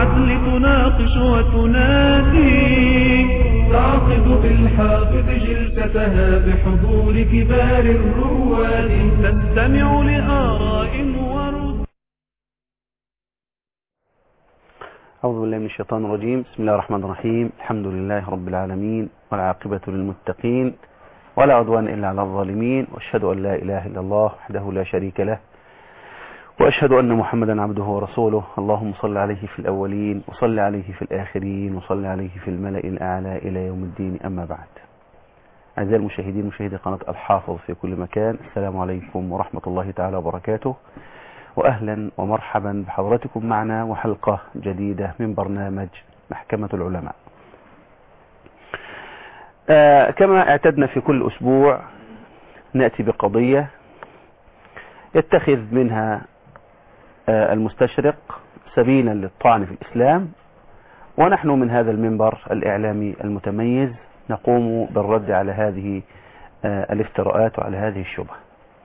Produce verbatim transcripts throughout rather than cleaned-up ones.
بالعدل تناقش وتنادي، تعقد بالحافظ جلستها بحضور كبار الرواد، تستمع لآراء ورد. أعوذ بالله من الشيطان الرجيم. بسم الله الرحمن الرحيم. الحمد لله رب العالمين، والعاقبة للمتقين، ولا عدوان إلا على الظالمين، وأشهد أن لا إله إلا الله وحده لا شريك له، وأشهد أن محمدا عبده ورسوله. اللهم صل عليه في الأولين، وصل عليه في الآخرين، وصل عليه في الملأ الأعلى إلى يوم الدين. أما بعد، أعزائي المشاهدين مشاهدي قناة الحافظ في كل مكان، السلام عليكم ورحمة الله تعالى وبركاته، وأهلا ومرحبا بحضراتكم معنا وحلقة جديدة من برنامج محكمة العلماء. آه كما اعتدنا في كل أسبوع نأتي بقضية يتخذ منها آه المستشرق سبيلا للطعن في الإسلام، ونحن من هذا المنبر الإعلامي المتميز نقوم بالرد على هذه آه الافتراءات وعلى هذه الشبهة.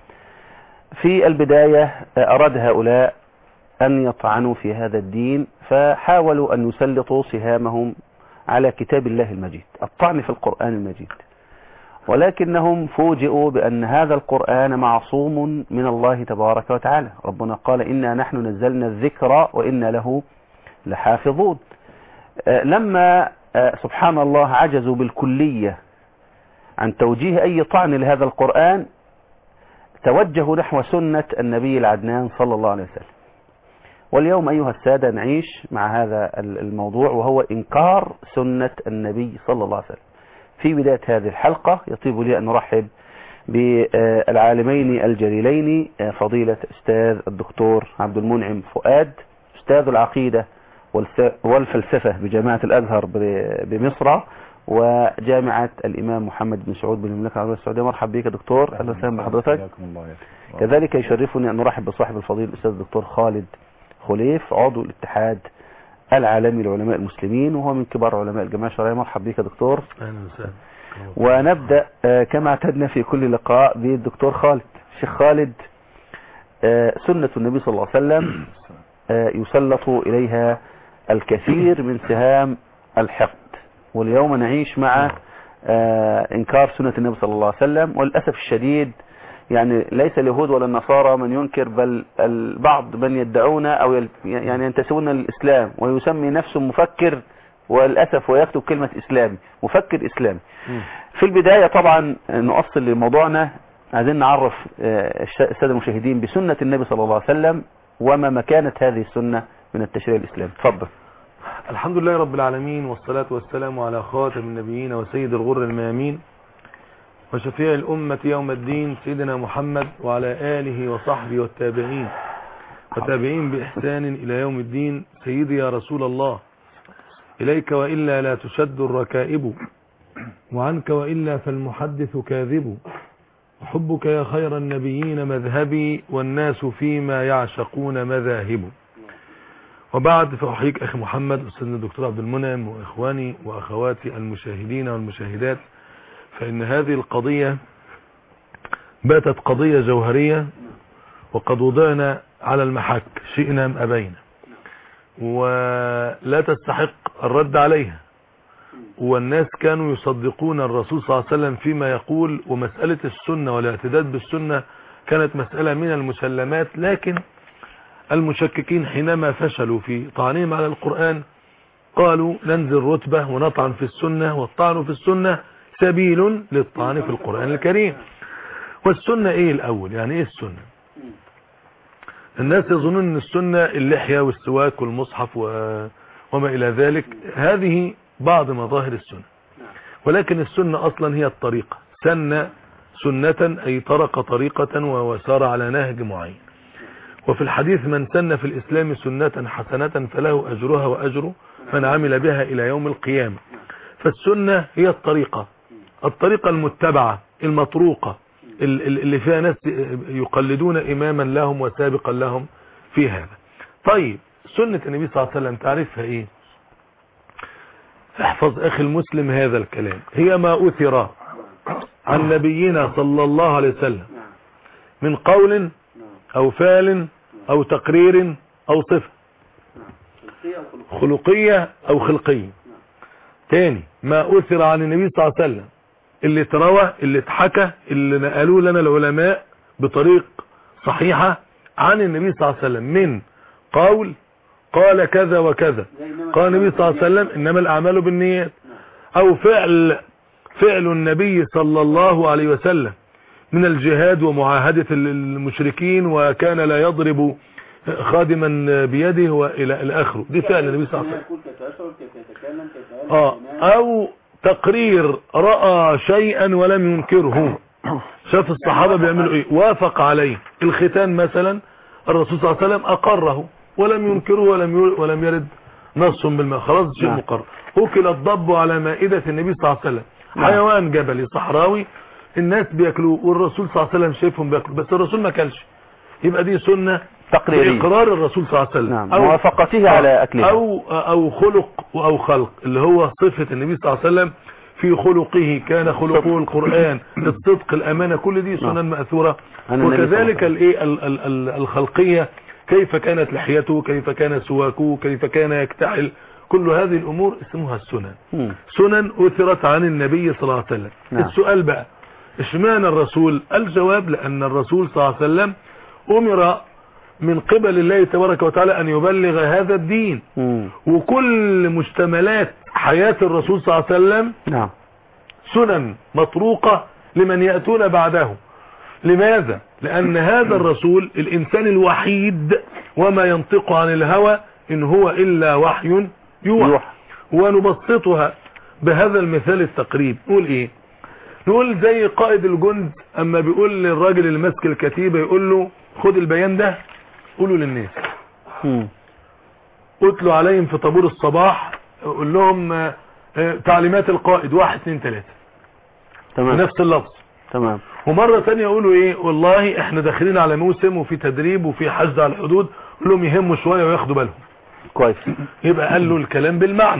في البداية أراد هؤلاء أن يطعنوا في هذا الدين، فحاولوا أن يسلطوا سهامهم على كتاب الله المجيد، الطعن في القرآن المجيد، ولكنهم فوجئوا بأن هذا القرآن معصوم من الله تبارك وتعالى. ربنا قال: إنا نحن نزلنا الذكر وإنا له لحافظون. لما سبحان الله عجزوا بالكلية عن توجيه أي طعن لهذا القرآن، توجهوا نحو سنة النبي العدنان صلى الله عليه وسلم. واليوم أيها السادة نعيش مع هذا الموضوع، وهو إنكار سنة النبي صلى الله عليه وسلم. في بداية هذه الحلقة يطيب لي أن نرحب بالعالمين الجليلين، فضيلة أستاذ الدكتور عبد المنعم فؤاد، أستاذ العقيدة والفلسفة بجامعة الأزهر بمصر وجامعة الإمام محمد بن سعود بالمملكة العربية السعودية. مرحب بك يا دكتور، أهلا وسهلا بحضرتك. كذلك يشرفني أن نرحب بصاحب الفضيل الأستاذ الدكتور خالد خليف، عضو الاتحاد العالمي لعلماء المسلمين، وهو من كبار علماء الجماعة الشرعية. مرحب بك يا دكتور. أهلا وسهلا. ونبدأ كما اعتدنا في كل لقاء بالدكتور خالد. شيخ خالد، سنة النبي صلى الله عليه وسلم يسلط إليها الكثير من سهام الحقد، واليوم نعيش مع إنكار سنة النبي صلى الله عليه وسلم. وللأسف الشديد يعني ليس اليهود ولا النصارى من ينكر، بل البعض من يدعون أو يعني ينتسبون للإسلام ويسمي نفسه مفكر، وللأسف ويكتب كلمة إسلامي، مفكر إسلامي. في البداية طبعا نؤصل لموضوعنا، عايزين نعرف السادة المشاهدين بسنة النبي صلى الله عليه وسلم وما مكانة هذه السنة من التشريع الإسلامي. تفضل. الحمد لله رب العالمين، والصلاة والسلام على خاتم النبيين وسيد الغر الميامين وشفيع الأمة يوم الدين، سيدنا محمد وعلى آله وصحبه والتابعين وتابعين بإحسان إلى يوم الدين. سيدي يا رسول الله، إليك وإلا لا تشد الركائب، وعنك وإلا فالمحدث كاذب، وحبك يا خير النبيين مذهبي، والناس فيما يعشقون مذاهب. وبعد، فأحييك أخي محمد أستاذنا الدكتور عبد المنعم وإخواني وأخواتي المشاهدين والمشاهدات، فإن هذه القضية باتت قضية جوهرية، وقد وضعنا على المحك شئنا أم أبينا، ولا تستحق الرد عليها. والناس كانوا يصدقون الرسول صلى الله عليه وسلم فيما يقول، ومسألة السنة والاعتداد بالسنة كانت مسألة من المسلمات. لكن المشككين حينما فشلوا في طعنهم على القرآن قالوا ننزل رتبة ونطعن في السنة، والطعن في السنة سبيل للطعن في القرآن الكريم. والسنة ايه الأول؟ يعني ايه السنة؟ الناس يظنون ان السنة اللحية والسواك والمصحف وما إلى ذلك، هذه بعض مظاهر السنة، ولكن السنة أصلا هي الطريقة. سن سنة أي طرق طريقة وسار على نهج معين. وفي الحديث: من سن في الإسلام سنة حسنة فله أجرها وأجر من عمل بها إلى يوم القيامة. فالسنة هي الطريقة، الطريقة المتبعة المطروقة، اللي فيها ناس يقلدون إماما لهم وسابقا لهم في هذا. طيب، سنة النبي صلى الله عليه وسلم تعرفها إيه؟ احفظ أخي المسلم هذا الكلام: هي ما أثر عن نبينا صلى الله عليه وسلم من قول أو فعل أو تقرير أو صفة. خلقية او خلقية. تاني ما اثر عن النبي صلى الله عليه وسلم اللي تروى اللي اتحكى اللي نقلوه لنا العلماء بطريق صحيحة عن النبي صلى الله عليه وسلم من قول قال كذا وكذا، قال النبي صلى الله عليه وسلم انما الاعمال بالنيات، او فعل فعل النبي صلى الله عليه وسلم من الجهاد ومعاهدة المشركين وكان لا يضرب خادما بيده والى اخره، دي فعل النبي صلى الله عليه وسلم. اه او تقرير رأى شيئا ولم ينكره، شاف الصحابة بيعملوا ايه وافق عليه. الختان مثلا الرسول صلى الله عليه وسلم اقره ولم ينكره ولم ولم يرد نص بالماء، خلاص شيء مقرر. اكل الضب على مائدة النبي صلى الله عليه وسلم، حيوان جبلي صحراوي الناس بياكلوه والرسول صلى الله عليه وسلم شايفهم بياكلوا بس الرسول ما كلش، يبقى دي سنة تقريرية اقرار الرسول صلى الله عليه وسلم. نعم. أو موافقته على اكلها او او خلق او خلق اللي هو صفة النبي صلى الله عليه وسلم في خلقه، كان خلقه القرآن، الصدق، الامانة، كل دي سنن مأثورة. وكذلك الايه الخلقية، كيف كانت لحيته، كيف كان سواكه، كيف كان يكتحل، كل هذه الامور اسمها السنن. م. سنن اثرت عن النبي صلى الله عليه وسلم. نعم. السؤال بقى اشمعنى الرسول؟ الجواب لان الرسول صلى الله عليه وسلم امر من قبل الله تبارك وتعالى ان يبلغ هذا الدين. م. وكل مشتملات حياة الرسول صلى الله عليه وسلم نعم سنن مطروقة لمن يأتون بعده. لماذا؟ لأن هذا الرسول الإنسان الوحيد وما ينطق عن الهوى إن هو إلا وحي يوحى. ونبسطها بهذا المثال التقريب. نقول إيه؟ نقول زي قائد الجند أما بيقول للراجل اللي ماسك الكتيبة يقول له خد البيان ده قوله للناس، قتلوا عليهم في طابور الصباح، قول لهم تعليمات القائد واحد اثنين ثلاثة، تمام، بنفس اللفظ. تمام. ومرة تانية يقولوا ايه؟ والله احنا داخلين على موسم وفي تدريب وفي حشد على الحدود، قول لهم يهموا شوية وياخدوا بالهم. كويس. يبقى قال له الكلام بالمعنى.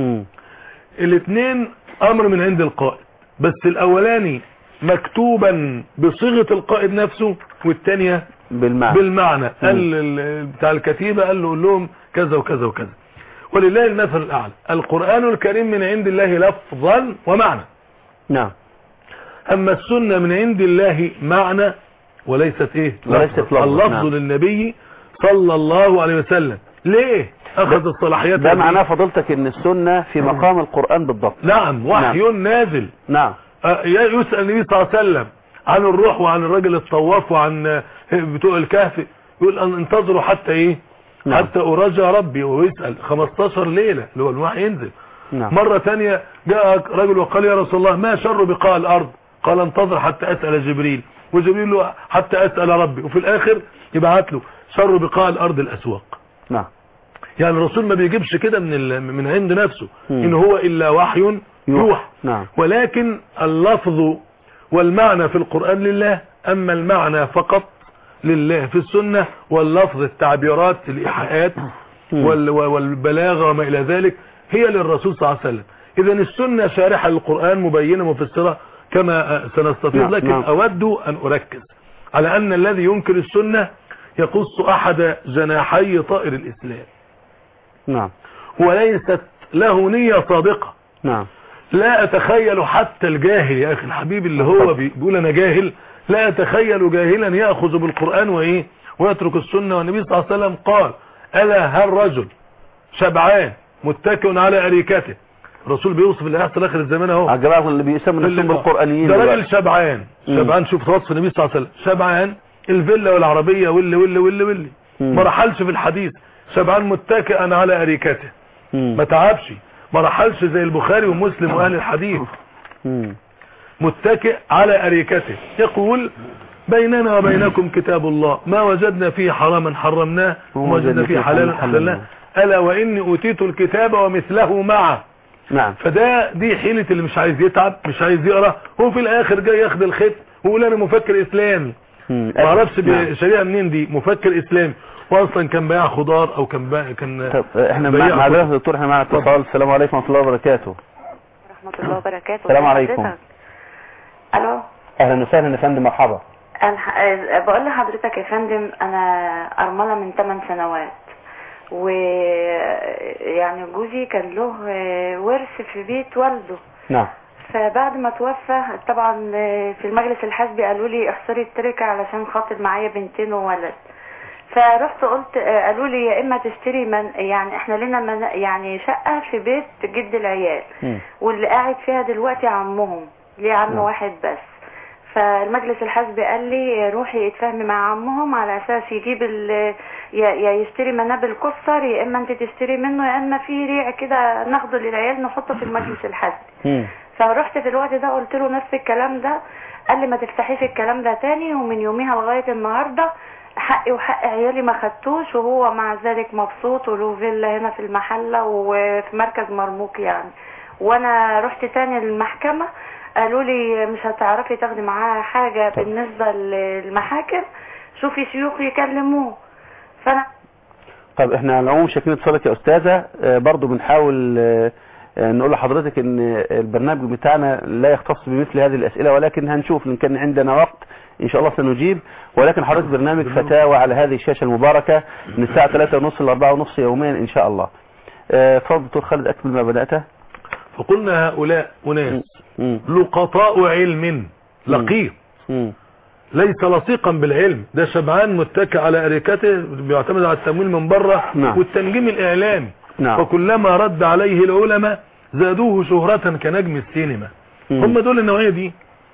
الاثنين امر من عند القائد، بس الاولاني مكتوبا بصيغة القائد نفسه والتانية بالمعنى. بالمعنى. قال بتاع الكتيبة قال له قول لهم كذا وكذا وكذا. ولله المثل الاعلى. القرآن الكريم من عند الله لفظا ومعنى. نعم. اما السنة من عند الله معنى وليست ايه؟ وليست لفظ. اللفظ نعم. للنبي صلى الله عليه وسلم. ليه اخذ الصلاحيات؟ ده معناه فضلتك ان السنة في مقام القرآن بالضبط. نعم، وحي نعم. نازل. نعم. يسأل النبي صلى الله عليه وسلم عن الروح وعن الرجل الطواف وعن بتوع الكهف، يقول ان انتظروا حتى ايه؟ نعم. حتى ارجع ربي، ويسأل خمستاشر ليلة اللي هو الوحي ينزل. نعم. مرة تانية جاء رجل وقال يا رسول الله ما شر بقاع الارض؟ قال انتظر حتى اسأل جبريل، وجبريل له حتى اسأل ربي، وفي الاخر يبعت له شر بقاع الارض الاسواق. نعم. يعني الرسول ما بيجيبش كده من من عند نفسه، م. ان هو الا وحي يوحى. نعم. ولكن اللفظ والمعنى في القرآن لله، اما المعنى فقط لله في السنة، واللفظ التعبيرات الايحاءات والبلاغة وما الى ذلك هي للرسول صلى الله عليه وسلم. اذا السنة شارحة للقرآن مبينة مفسرة كما سنستفيد. نعم. لكن نعم. اود ان اركز على ان الذي ينكر السنة يقص احد جناحي طائر الاسلام. نعم. وليست له نية صادقة. نعم. لا اتخيل حتى الجاهل يا اخي الحبيب اللي هو بيقول انا جاهل، لا اتخيل جاهلا يأخذ بالقرآن وايه ويترك السنة. والنبي صلى الله عليه وسلم قال الا هل رجل شبعان متكئ على اريكته. الرسول بيوصف اللي هيحصل اخر الزمان اهو، الجماعه اللي بيسموا نفسهم بالقرانيين. ده راجل شبعان. شبعان، شوف وصف النبي صلى الله عليه وسلم، شبعان الفيلا والعربيه واللي واللي واللي واللي ما رحلش في الحديث، شبعان متكئا على اريكته، ما تعبش، ما رحلش زي البخاري ومسلم واهل الحديث. متكئ على اريكته يقول بيننا وبينكم كتاب الله ما وجدنا فيه حراما حرمناه وما وجدنا فيه حلالا حللناه الا واني اوتيت الكتاب ومثله معه. نعم. فده دي حيلة اللي مش عايز يتعب، مش عايز يقرا، هو في الاخر جاي ياخد الخط ويقول انا مفكر اسلامي. ما اعرفش شريعه منين دي، مفكر اسلامي، واصلا كان بياع خضار او كان بيع كان. طب احنا مع حضرتك يا دكتور، احنا معنا اتصال. السلام عليكم ورحمه الله وبركاته. ورحمه الله وبركاته. السلام عليكم. الو. اهلا وسهلا يا فندم، مرحبا. انا بقول لحضرتك يا فندم انا ارمله من ثمان سنوات، و يعني جوزي كان له آه، ورث في بيت والده. نعم. فبعد ما توفى طبعا آه، في المجلس الحزبي قالوا لي اخسري التركة علشان خاطر معايا بنتين وولد. فرحت قلت آه، قالوا لي يا اما تشتري من يعني احنا لنا من يعني شقة في بيت جد العيال م. واللي قاعد فيها دلوقتي عمهم ليه عم نعم. واحد بس. فالمجلس الحزبي قال لي روحي اتفاهمي مع عمهم على اساس يجيب ال يا يا يشتري منابل كفر يا اما انت تشتري منه يا اما في ريع كده ناخده للعيال نحطه في المجلس الحزبي. م. فرحت في الوقت ده قلت له نفس الكلام ده. قال لي ما تفتحيش الكلام ده تاني. ومن يوميها لغايه النهارده حقي وحق عيالي ما خدتوش وهو مع ذلك مبسوط وله فيلا هنا في المحله وفي مركز مرموق يعني. وانا رحت تاني للمحكمه قالوا لي مش هتعرفي تاخدي معاه حاجه بالنسبه للمحاكم شوفي شيوخ يكلموه. فانا طب احنا على العموم شاكرين اتصالك يا استاذه. آه، برضو بنحاول آه، آه، نقول لحضرتك ان البرنامج بتاعنا لا يختص بمثل هذه الاسئله ولكن هنشوف ان كان عندنا وقت ان شاء الله سنجيب. ولكن حضرتك برنامج فتاوى على هذه الشاشه المباركه من الساعه ثلاثة ونص ل أربعة ونص يوميا ان شاء الله. آه، اتفضل دكتور خالد اكمل ما بداته. فقلنا هؤلاء أناس م. لقطاء علم لقيط م. ليس لصيقا بالعلم. ده شبعان متكئ على أريكته بيعتمد على التمويل من بره نعم. والتنجيم الإعلامي. نعم. فكلما رد عليه العلماء زادوه شهرة كنجم السينما. م. هم دول النوعية دي.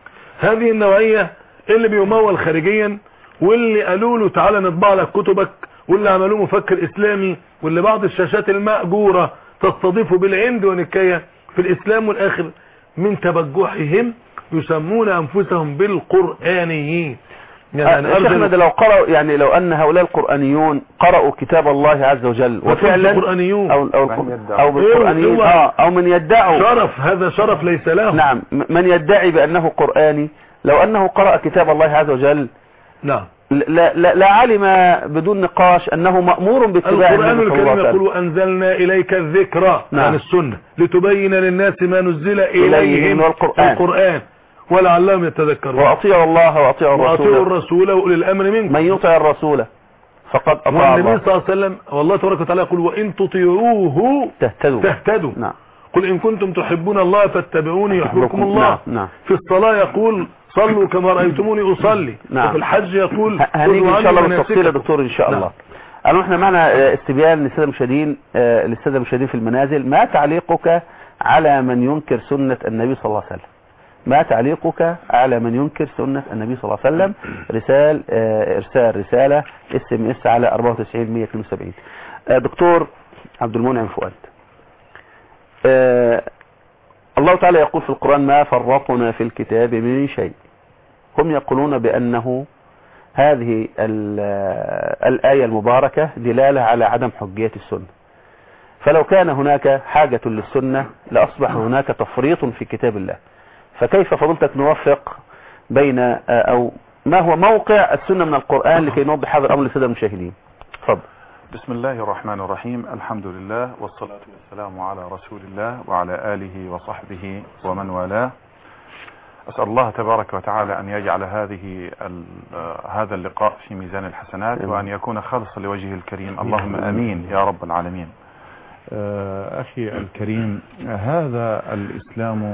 هذه النوعية اللي بيمول خارجيا واللي قالوا له تعالى نطبع لك كتبك واللي عملوه مفكر إسلامي واللي بعض الشاشات المأجورة تستضيفه بالعند ونكاية في الإسلام. والآخر من تبجحهم يسمون أنفسهم بالقرآنيين. يعني شيخنا ده لو قرأوا يعني لو أن هؤلاء القرآنيون قرأوا كتاب الله عز وجل وفعلا القرآنيون أو أو أو بالقرآنيين آه أو من يدعوا شرف هذا شرف ليس له. نعم من يدعي بأنه قرآني لو أنه قرأ كتاب الله عز وجل نعم لا لا, لا علم بدون نقاش أنه مأمور باتباع القرآن الكريم يقول وأنزلنا إليك الذكرى نعم. عن السنة لتبين للناس ما نزل إليهم القرآن. القرآن ولعلهم يتذكرون. وأطيعوا الله وأطيعوا الرسول وأطيعوا الرسول وأولي الأمر منكم. من يطع الرسول فقد أطاع الله. والنبي صلى الله عليه وسلم والله تبارك وتعالى يقول وإن تطيعوه تهتدوا تهتدوا. نعم. قل إن كنتم تحبون الله فاتبعوني يحببكم الله. نعم. نعم. في الصلاة يقول صلوا كما رأيتموني أصلي. نعم. وفي الحج يقول هنيجي إن شاء الله بالتفصيل يا دكتور إن شاء الله. نعم. أنا احنا معنا استبيان للسادة المشاهدين للسادة المشاهدين في المنازل. ما تعليقك على من ينكر سنة النبي صلى الله عليه وسلم؟ ما تعليقك على من ينكر سنة النبي صلى الله عليه وسلم؟ رسال ارسال رسالة اس ام اس على أربعة وتسعين مية واثنين وسبعين. دكتور عبد المنعم فؤاد، الله تعالى يقول في القرآن ما فرطنا في الكتاب من شيء. هم يقولون بأنه هذه الآية المباركة دلالة على عدم حجية السنة. فلو كان هناك حاجة للسنة لأصبح هناك تفريط في كتاب الله. فكيف فضلتك نوفق بين أو ما هو موقع السنة من القرآن لكي نوضح هذا الأمر للسادة المشاهدين؟ تفضل. بسم الله الرحمن الرحيم. الحمد لله والصلاة والسلام على رسول الله وعلى آله وصحبه ومن والاه. أسأل الله تبارك وتعالى أن يجعل هذه هذا اللقاء في ميزان الحسنات وأن يكون خالصا لوجهه الكريم. اللهم أمين يا رب العالمين. أخي الكريم، هذا الإسلام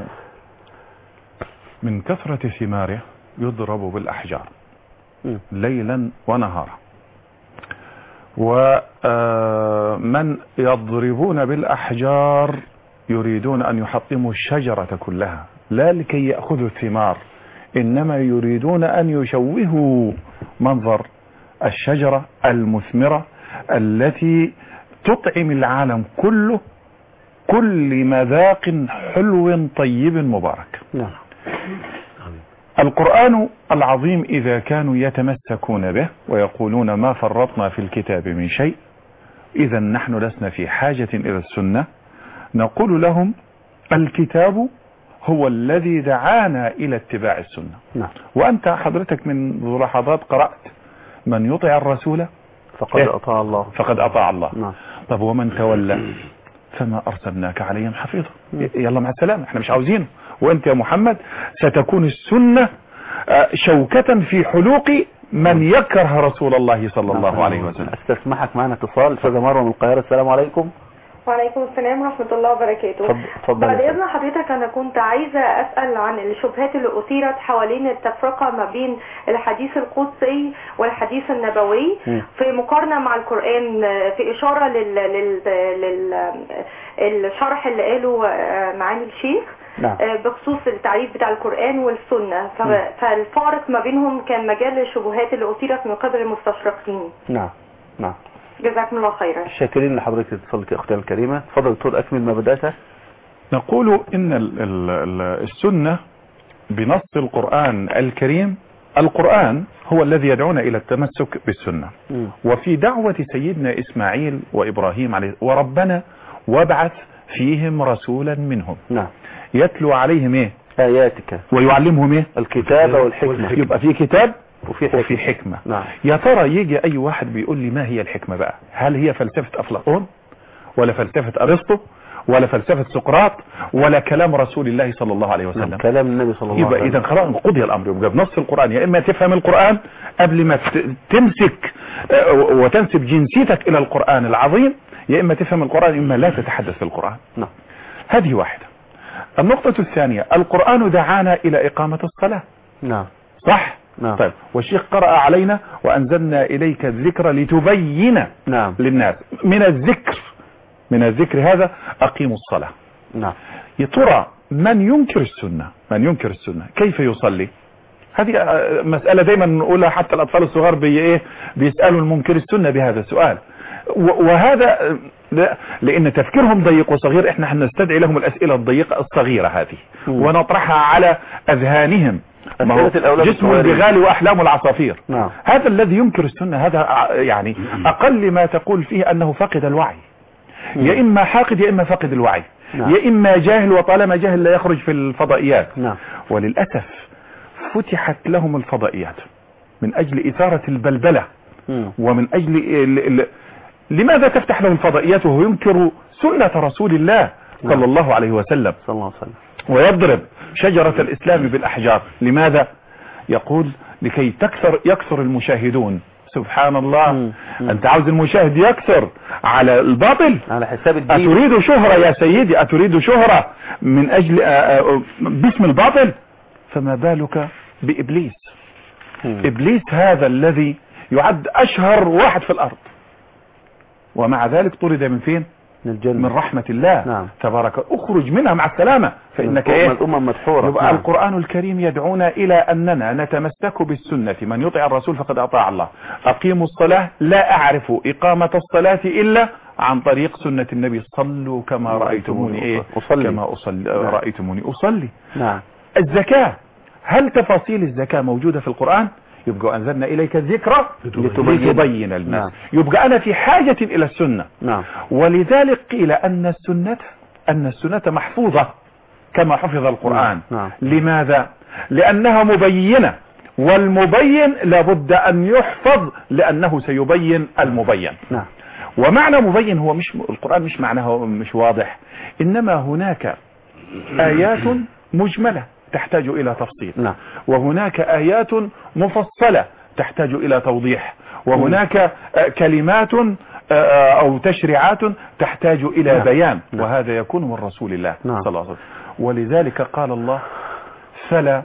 من كثرة ثماره يضرب بالأحجار ليلا ونهارا، ومن يضربون بالأحجار يريدون أن يحطموا الشجرة كلها لا لكي يأخذوا الثمار، إنما يريدون أن يشوهوا منظر الشجرة المثمرة التي تطعم العالم كله كل مذاق حلو طيب مبارك. نعم. القرآن العظيم إذا كانوا يتمسكون به ويقولون ما فرطنا في الكتاب من شيء، إذا نحن لسنا في حاجة إلى السنة. نقول لهم الكتاب هو الذي دعانا إلى اتباع السنة. نعم. وأنت حضرتك من ذو لحظات قرأت من يطع الرسول فقد إيه؟ أطاع الله. فقد أطاع الله. نعم. طب ومن تولى فما أرسلناك عليهم حفيظا. يلا مع السلامة، احنا مش عاوزينه. وانت يا محمد ستكون السنة شوكة في حلوق من يكره رسول الله صلى الله عليه وسلم. استسمحك معنا اتصال. استاذة مروة من القاهرة، السلام عليكم. وعليكم السلام ورحمة الله وبركاته. اتفضل. بعد إذن حضرتك أنا كنت عايزة أسأل عن الشبهات اللي أثيرت حوالين التفرقة ما بين الحديث القدسي والحديث النبوي م. في مقارنة مع القرآن، في إشارة لل... لل... لل... الشرح اللي قاله معالي الشيخ نعم. بخصوص التعريف بتاع القرآن والسنة، ف... فالفارق ما بينهم كان مجال للشبهات اللي أثيرت من قبل المستشرقين. نعم نعم. جزاكم الله خيرا. شاكرين لحضرتك اتصالك يا اختي الكريمة. تفضل دكتور اكمل ما بدأته. نقول ان ال ال السنة بنص القرآن الكريم، القرآن هو الذي يدعونا الى التمسك بالسنة. م. وفي دعوة سيدنا اسماعيل وابراهيم عليه وربنا وابعث فيهم رسولا منهم. نعم. يتلو عليهم ايه؟ اياتك ويعلمهم ايه؟ الكتاب والحكمة. يبقى في كتاب وفي حكمة, وفي حكمة. نعم. يا ترى يجي اي واحد بيقول لي ما هي الحكمة بقى؟ هل هي فلسفة افلاطون ولا فلسفة ارسطو ولا فلسفة سقراط ولا كلام رسول الله صلى الله عليه وسلم؟ نعم. كلام النبي صلى الله عليه وسلم. يبقى اذا خلاص قضي الامر. يبقى بنص القرآن يا اما تفهم القرآن قبل ما تمسك وتنسب جنسيتك الى القرآن العظيم، يا اما تفهم القرآن اما لا تتحدث في القرآن. نعم. هذه واحدة. النقطة الثانية، القرآن دعانا الى اقامة الصلاة. نعم. صح؟ نعم. طيب والشيخ قرأ علينا وأنزلنا إليك الذكر لتبين نعم. للناس. من الذكر من الذكر هذا أقيموا الصلاة. نعم. يا ترى من ينكر السنة من ينكر السنة كيف يصلي؟ هذه مسألة دايما نقولها، حتى الأطفال الصغار بي إيه بيسألوا المنكر السنة بهذا السؤال، وهذا لأن تفكيرهم ضيق وصغير. احنا هنستدعي لهم الأسئلة الضيقة الصغيرة هذه م. ونطرحها على أذهانهم. جسم البغال وأحلام العصافير. نعم. هذا الذي ينكر السنة هذا يعني أقل ما تقول فيه أنه فقد الوعي. م. يا إما حاقد يا إما فقد الوعي. نعم. يا إما جاهل، وطالما جاهل لا يخرج في الفضائيات. نعم. وللأسف فتحت لهم الفضائيات من أجل إثارة البلبلة. م. ومن أجل ال ال لماذا تفتح له الفضائيات وهو ينكر سنة رسول الله صلى نعم. الله عليه وسلم صلى الله عليه وسلم ويضرب شجرة الإسلام بالأحجار؟ لماذا؟ يقول لكي تكثر يكثر المشاهدون. سبحان الله. مم. مم. أنت عاوز المشاهد يكثر على الباطل على حساب الدين. أتريد شهرة يا سيدي؟ أتريد شهرة من أجل باسم الباطل؟ فما بالك بإبليس. مم. إبليس هذا الذي يعد أشهر واحد في الأرض، ومع ذلك طرد من فين؟ من الجنة، من رحمة الله. نعم. تبارك. اخرج منها مع السلامة فإنك ايه؟ الأمة مدحورة. يبقى نعم. القرآن الكريم يدعونا إلى أننا نتمسك بالسنة. من يطع الرسول فقد أطاع الله. أقيموا الصلاة. لا أعرف إقامة الصلاة إلا عن طريق سنة النبي. صلوا كما رأيتموني ايه؟ أصلي. كما أصلي. نعم. رأيتموني أصلي. نعم. الزكاة، هل تفاصيل الزكاة موجودة في القرآن؟ يبقى أنزلنا إليك الذكرى لتبين, لتبين الناس. نعم. يبقى أنا في حاجة إلى السنة. نعم. ولذلك قيل أن السنة أن السنة محفوظة كما حفظ القرآن. نعم. لماذا؟ لأنها مبينة، والمبين لابد أن يحفظ لأنه سيبين المبين. نعم. ومعنى مبين هو مش القرآن مش معناه مش واضح، إنما هناك آيات مجملة تحتاج إلى تفصيل. نعم. وهناك آيات مفصلة تحتاج إلى توضيح، وهناك كلمات أو تشريعات تحتاج إلى نعم. بيان. نعم. وهذا يكون من رسول الله. نعم. صلى الله عليه وسلم. ولذلك قال الله فلا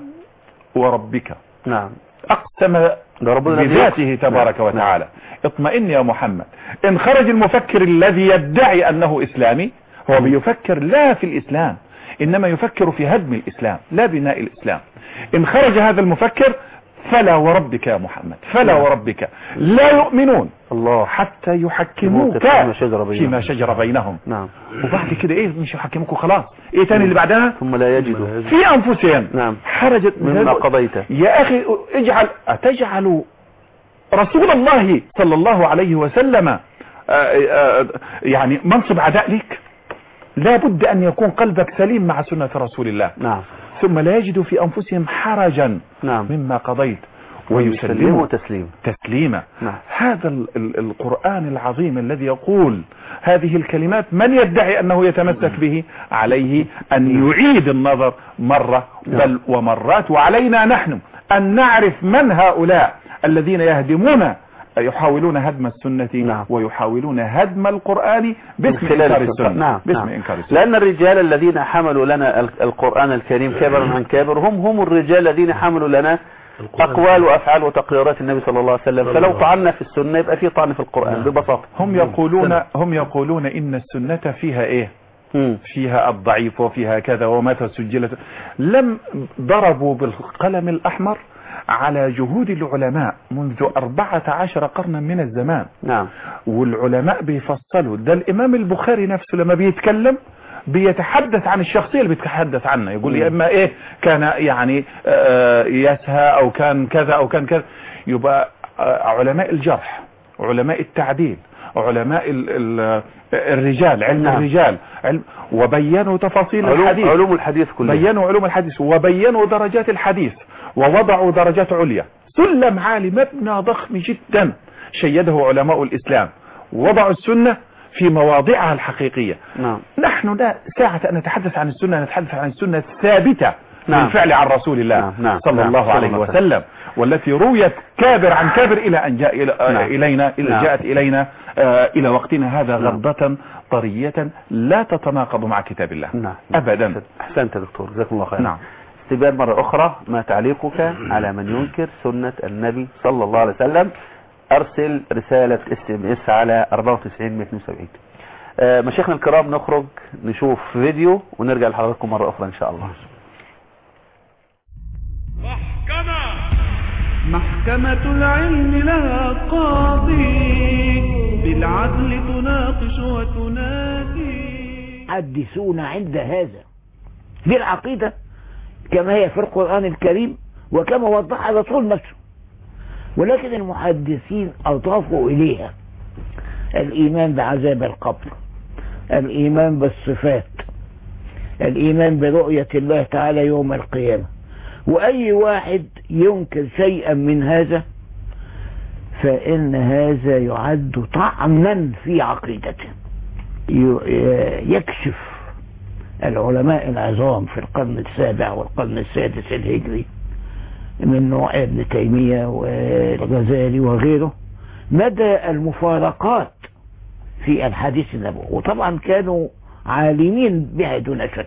وربك. نعم. أقسم بذاته تبارك نعم. وتعالى. اطمئن يا محمد. إن خرج المفكر الذي يدعي أنه إسلامي هو بيفكر لا في الإسلام، إنما يفكر في هدم الإسلام لا بناء الإسلام. إن خرج هذا المفكر فلا وربك يا محمد، فلا وربك لا يؤمنون الله حتى يحكموك فيما شجر بينهم. نعم. وبعد كده ايه؟ مش يحكموك خلاص، ايه تاني اللي بعدها؟ ثم لا يجدوا في انفسهم نعم حرجت مما قضيت. يا اخي اجعل اتجعل رسول الله صلى الله عليه وسلم آآ آآ يعني منصب عداء لك؟ لا بد ان يكون قلبك سليم مع سنة رسول الله. نعم. ثم لا يجدوا في انفسهم حرجا نعم. مما قضيت ويسلموا تسليما تسليما. نعم. هذا ال ال القرآن العظيم الذي يقول هذه الكلمات، من يدعي أنه يتمسك به عليه أن يعيد النظر مرة بل ومرات، وعلينا نحن أن نعرف من هؤلاء الذين يهدمون يحاولون هدم السنة نعم. ويحاولون هدم القرآن باسم خلال إنكار السنة. السنة نعم. باسم نعم. إنكار السنة. لأن الرجال الذين حملوا لنا القرآن الكريم كبرا عن كابر هم هم الرجال الذين حملوا لنا أقوال وأفعال وتقريرات النبي صلى الله عليه وسلم. فلو طعنا في السنة يبقى في طعن في القرآن ببساطة. هم يقولون هم يقولون إن السنة فيها إيه؟ فيها الضعيف وفيها كذا ومتى سجلت. لم ضربوا بالقلم الأحمر على جهود العلماء منذ أربعة عشر قرنا من الزمان. نعم. والعلماء بيفصلوا. ده الإمام البخاري نفسه لما بيتكلم بيتحدث عن الشخصية اللي بيتحدث عنها، يقول يا إما إيه كان يعني يسهى أو كان كذا أو كان كذا. يبقى علماء الجرح، علماء التعديل، علماء ال ال الرجال، علم نعم. الرجال علم، وبينوا تفاصيل علوم الحديث، علوم الحديث كلها، بينوا علوم الحديث وبينوا درجات الحديث ووضعوا درجات عليا. سلم عالي مبنى ضخم جدا شيده علماء الإسلام، وضعوا السنة في مواضعها الحقيقية. نعم. نحن لا ساعة أن نتحدث عن السنة نتحدث عن السنة الثابتة نعم. بالفعل عن رسول الله نعم. نعم. صلى نعم. الله عليه وسلم، والتي رويت كابر عن كابر إلى أن جاء إلى نعم. إلينا إلى نعم. جاءت إلينا آه إلى وقتنا هذا نعم. غضة طرية لا تتناقض مع كتاب الله. نعم. أبدا. أحسنت دكتور، جزاكم الله خير. نعم. استبيان مرة أخرى، ما تعليقك على من ينكر سنة النبي صلى الله عليه وسلم؟ أرسل رسالة اس ام اس على أربعة وتسعين مئة واثنين وسبعين. آه مشايخنا الكرام، نخرج نشوف فيديو ونرجع لحضراتكم مرة أخرى إن شاء الله. محكمة محكمة العلم لها قاضي، بالعدل تناقش وتنادي. حدثونا عند هذا بالعقيدة كما هي في القرآن الكريم وكما وضحها الرسول نفسه، ولكن المحدثين أضافوا إليها الإيمان بعذاب القبر، الإيمان بالصفات، الإيمان برؤية الله تعالى يوم القيامة. وأي واحد ينكر شيئا من هذا فإن هذا يعد طعنا في عقيدته. يكشف العلماء العظام في القرن السابع والقرن السادس الهجري من نوع ابن تيمية والغزالي وغيره مدى المفارقات في الحديث النبوي، وطبعا كانوا عالمين بها دون شك.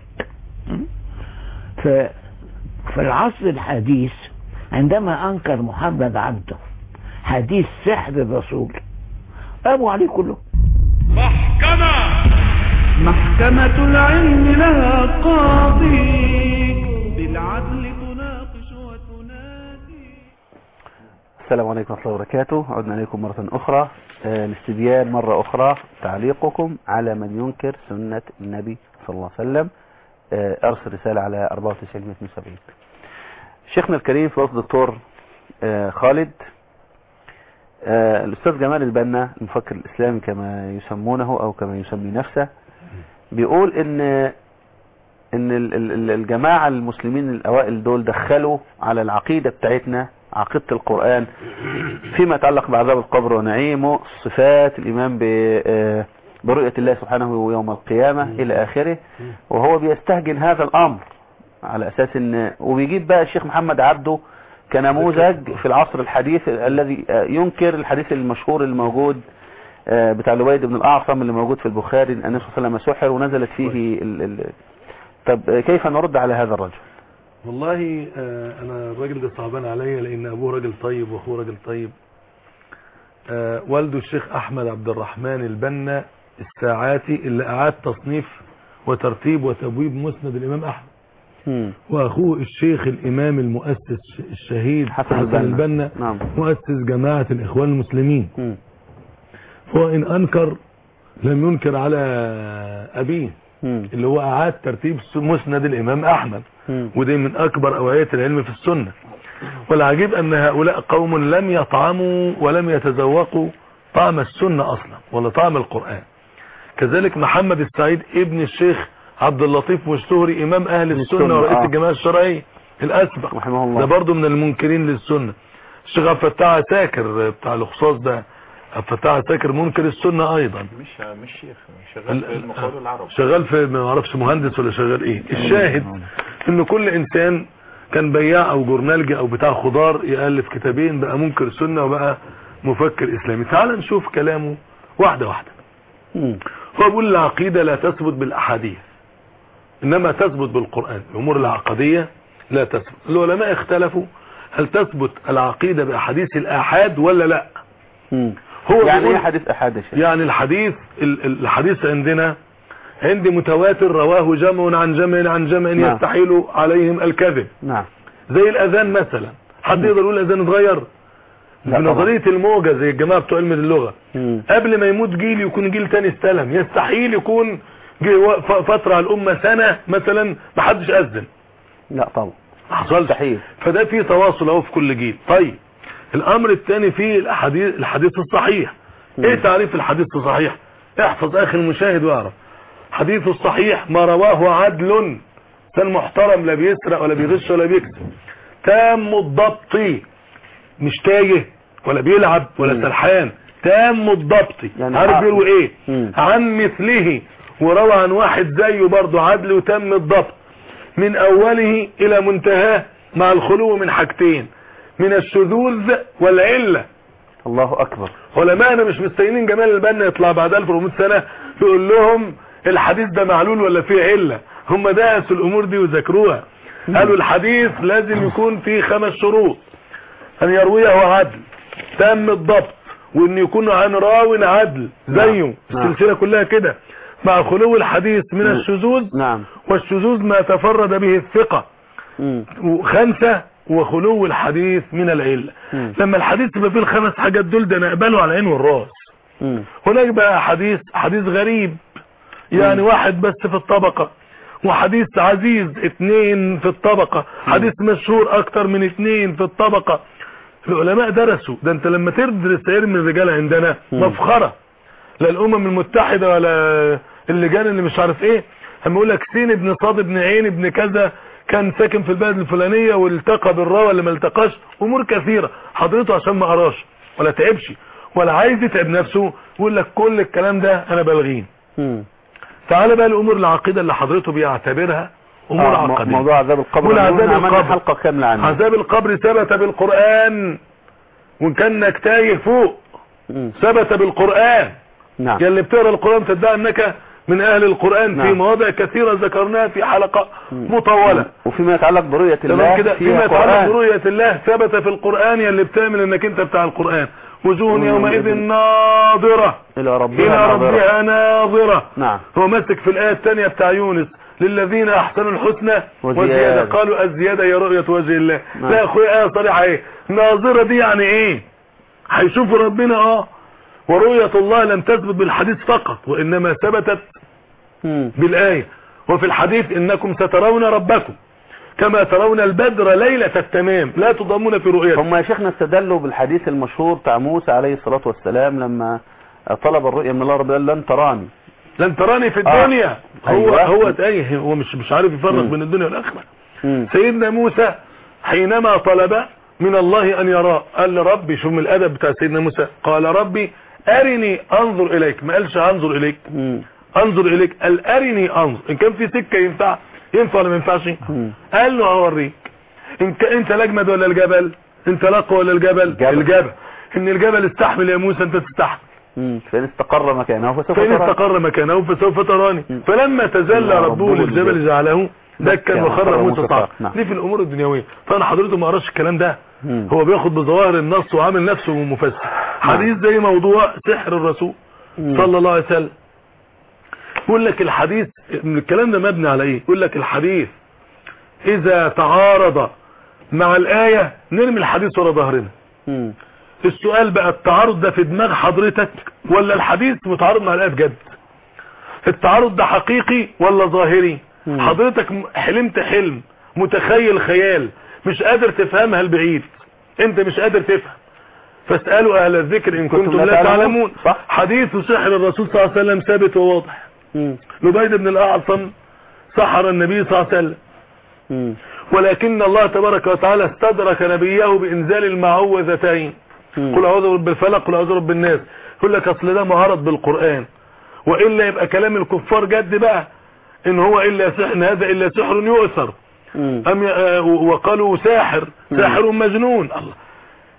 ففي العصر الحديث عندما أنكر محمد عبده حديث سحر الرسول قاموا عليه كله. محكمة محكمة العلم لها قاضي، بالعدل تناقش وتنادي. السلام عليكم ورحمة الله وبركاته. عدنا إليكم مرة أخرى لاستبيان مرة أخرى تعليقكم على من ينكر سنة النبي صلى الله عليه وسلم. أرسل رسالة على أربعة وتسعين مئة واثنين وسبعين. شيخنا الكريم فضيلة الدكتور خالد، الأستاذ جمال البنا المفكر الإسلامي كما يسمونه أو كما يسمي نفسه بيقول إن إن الجماعة المسلمين الأوائل دول دخلوا على العقيدة بتاعتنا عقيدة القرآن فيما يتعلق بعذاب القبر ونعيمه، الصفات، الإيمان برؤية الله سبحانه يوم القيامة إلى آخره، وهو بيستهجن هذا الأمر على أساس إن وبيجيب بقى الشيخ محمد عبده كنموذج في العصر الحديث الذي ينكر الحديث المشهور الموجود بتاع لبيد بن الأعصم اللي موجود في البخاري أن النبي صلى الله عليه وسلم سحر ونزلت فيه ال ال طب كيف نرد على هذا الرجل؟ والله أنا الراجل ده صعبان عليا لأن أبوه راجل طيب وأخوه راجل طيب. والده الشيخ أحمد عبد الرحمن البنا الساعاتي اللي أعاد تصنيف وترتيب وتبويب مسند الإمام أحمد، واخوه الشيخ الامام المؤسس الشهيد حسن البنا نعم. مؤسس جماعة الاخوان المسلمين. م. هو ان انكر لم ينكر على ابيه م. اللي هو اعاد ترتيب مسند الامام احمد، م. ودي من اكبر اوعية العلم في السنة. والعجيب ان هؤلاء قوم لم يطعموا ولم يتذوقوا طعم السنة اصلا ولا طعم القرآن. كذلك محمد السعيد ابن الشيخ عبد اللطيف والسهري امام اهل السنة ورئيس آه. الجماعة الشرعية الاسبق رحمه الله، ده برضو من المنكرين للسنة. الشيخ عبد الفتاح عساكر بتاع الاخصاص ده، عبد الفتاح عساكر منكر السنة ايضا، مش مش شيخ شغال في المقاول العربي، شغال في ما اعرفش مهندس ولا شغال ايه. الشاهد ان كل انسان كان بياع او جورنالجي او بتاع خضار يألف كتابين بقى منكر سنة وبقى مفكر اسلامي. تعال نشوف كلامه واحدة واحدة. مم. هو بيقول العقيدة لا تثبت بالاحاديث انما تثبت بالقرآن. الامور العقدية لا تثبت. العلماء اختلفوا هل تثبت العقيدة باحاديث الاحاد ولا لا. مم. هو يعني ايه حديث احاد يا شيخ؟ يعني الحديث الحديث عندنا عندي متواتر رواه جمع عن جمع عن جمع نعم. يستحيل عليهم الكذب. نعم. زي الاذان مثلا، حد يقدر يقول الاذان اتغير؟ بنظريه الموجه زي الجماعه بتوع علم اللغه. مم. قبل ما يموت جيل يكون جيل تاني استلم. يستحيل يكون فتره على الامه سنه مثلا ما حدش اذن. لا طبعا ما حصلش. مستحيل. فده في تواصل اهو في كل جيل. طيب الامر الثاني في الاحاديث الحديث الصحيح. مم. ايه تعريف الحديث الصحيح؟ احفظ اخي المشاهد واعرف. حديث الصحيح ما رواه عدل، كان محترم لا بيسرق ولا بيغش ولا بيكذب، تام الضبط، مش تايه ولا بيلعب ولا مم. سرحان، تام الضبط. يعني عارف بيقولوا ايه؟ مم. عن مثله وروى عن واحد زيه برضه عدل وتم الضبط من اوله الى منتهاه مع الخلو من حاجتين، من الشذوذ والعله. الله اكبر. علماءنا مش مستنيين جمال البنا يطلع بعد ألف وأربعمائة سنه يقول لهم الحديث ده معلول ولا فيه عله. هم درسوا الامور دي وذاكروها. قالوا الحديث لازم يكون فيه خمس شروط: ان يرويه عدل تام الضبط، وان يكون عن راو عدل زيه السلسله كلها كده، مع خلو الحديث من الشذوذ. نعم. والشذوذ ما تفرد به الثقه. مم. وخمسه وخلو الحديث من العله. مم. لما الحديث يبقى فيه الخمس حاجات دول ده نقبله على العين والراس. مم. هناك بقى حديث حديث غريب، يعني مم. واحد بس في الطبقة، وحديث عزيز اتنين في الطبقة، حديث مشهور اكتر من اتنين في الطبقة. العلماء درسوا ده. انت لما تدرس سير من الرجال عندنا مم. مفخرة، لا الامم المتحدة ولا اللجان اللي مش عارف ايه، هم يقول لك سين ابن صاد ابن عين ابن كذا كان ساكن في البلد الفلانية والتقى بالراوي اللي ما التقاش. امور كثيرة حضرته عشان ما قراش ولا تعبش ولا عايز يتعب نفسه يقول لك كل الكلام ده انا بلغيه. مم. تعال بقى الامور العقيدة اللي حضرته بيعتبرها امور آه عقدية. موضوع عذاب القبر والعذاب عملنا القبر. حلقة كاملة عنه. عذاب القبر ثبت بالقرآن، وان كانك تايه فوق مم. ثبت بالقرآن. نعم. يا اللي بتقرا القرآن تدعي انك من اهل القرآن. نعم. في مواضع كثيرة ذكرناها في حلقة مطولة. وفيما يتعلق برؤية الله كده فيما يتعلق برؤية الله ثبت في القرآن. يا اللي بتعمل انك انت بتاع القرآن. وجوه يومئذ ناظرة الى ربها الى ناظرة. ربها ناظرة. نعم. هو ماسك في الآية الثانية بتاع يونس للذين احسنوا الحسنى وزيادة. وزيادة. قالوا الزيادة هي رؤية وجه الله. نعم. لا يا اخويا ايه صريحة ايه ناظرة دي يعني ايه؟ هيشوفوا ربنا. اه ورؤية الله لم تثبت بالحديث فقط وانما ثبتت مم. بالآية. وفي الحديث انكم سترون ربكم كما ترون البدر ليلة التمام لا تضامون في رؤيته. هم يا شيخنا استدلوا بالحديث المشهور بتاع موسى عليه الصلاة والسلام لما طلب الرؤية من الله رب قال لن تراني لن تراني في الدنيا. آه. هو أيوة. هو تايه هو مش مش عارف يفرق مم. بين الدنيا والاخره. مم. سيدنا موسى حينما طلب من الله ان يراه قال لربي، شوف من الادب بتاع سيدنا موسى، قال ربي ارني انظر اليك. ما قالش انظر اليك. مم. انظر اليك قال ارني انظر. ان كان في سكه ينفع ينفع ولا ما ينفعش؟ مم. قال له اوريك. ان ك... انت الاجمد ولا الجبل؟ انت الاقوى ولا الجبل؟ جبل. الجبل. ان الجبل استحمل يا موسى انت تستحمل. مم. فإن استقر مكانه فسوف فإن تراني. استقر مكانه فسوف تراني. مم. فلما تجلى ربه للجبل جعله دكا وخر موسى صعقا. نعم. دي في الامور الدنيويه. فانا حضرته ما قراش الكلام ده. مم. هو بياخد بظواهر النص وعامل نفسه مفسر. حديث زي موضوع سحر الرسول مم. صلى الله عليه وسلم. يقول لك الحديث الكلام ده مبني على ايه؟ يقول لك الحديث اذا تعارض مع الايه نرمي الحديث ورا ظهرنا. مم. السؤال بقى التعارض ده في دماغ حضرتك ولا الحديث متعارض مع الايه بجد؟ التعارض ده حقيقي ولا ظاهري؟ مم. حضرتك حلمت حلم متخيل خيال مش قادر تفهمها البعيد، انت مش قادر تفهم، فاسألوا اهل الذكر ان كنتم لا تعلمون. صح. حديث سحر الرسول صلى الله عليه وسلم ثابت وواضح. مم. لبيد بن الاعصم سحر النبي صلى الله عليه وسلم، مم. ولكن الله تبارك وتعالى استدرك نبيه بانزال المعوذتين، مم. قل اعوذ برب الفلق قل اعوذ برب الناس. يقول لك اصل ده معارض بالقران، والا يبقى كلام الكفار جد بقى ان هو الا سحر، إن هذا الا سحر يؤثر. مم. أم ي... آه وقالوا ساحر ساحر مجنون. الله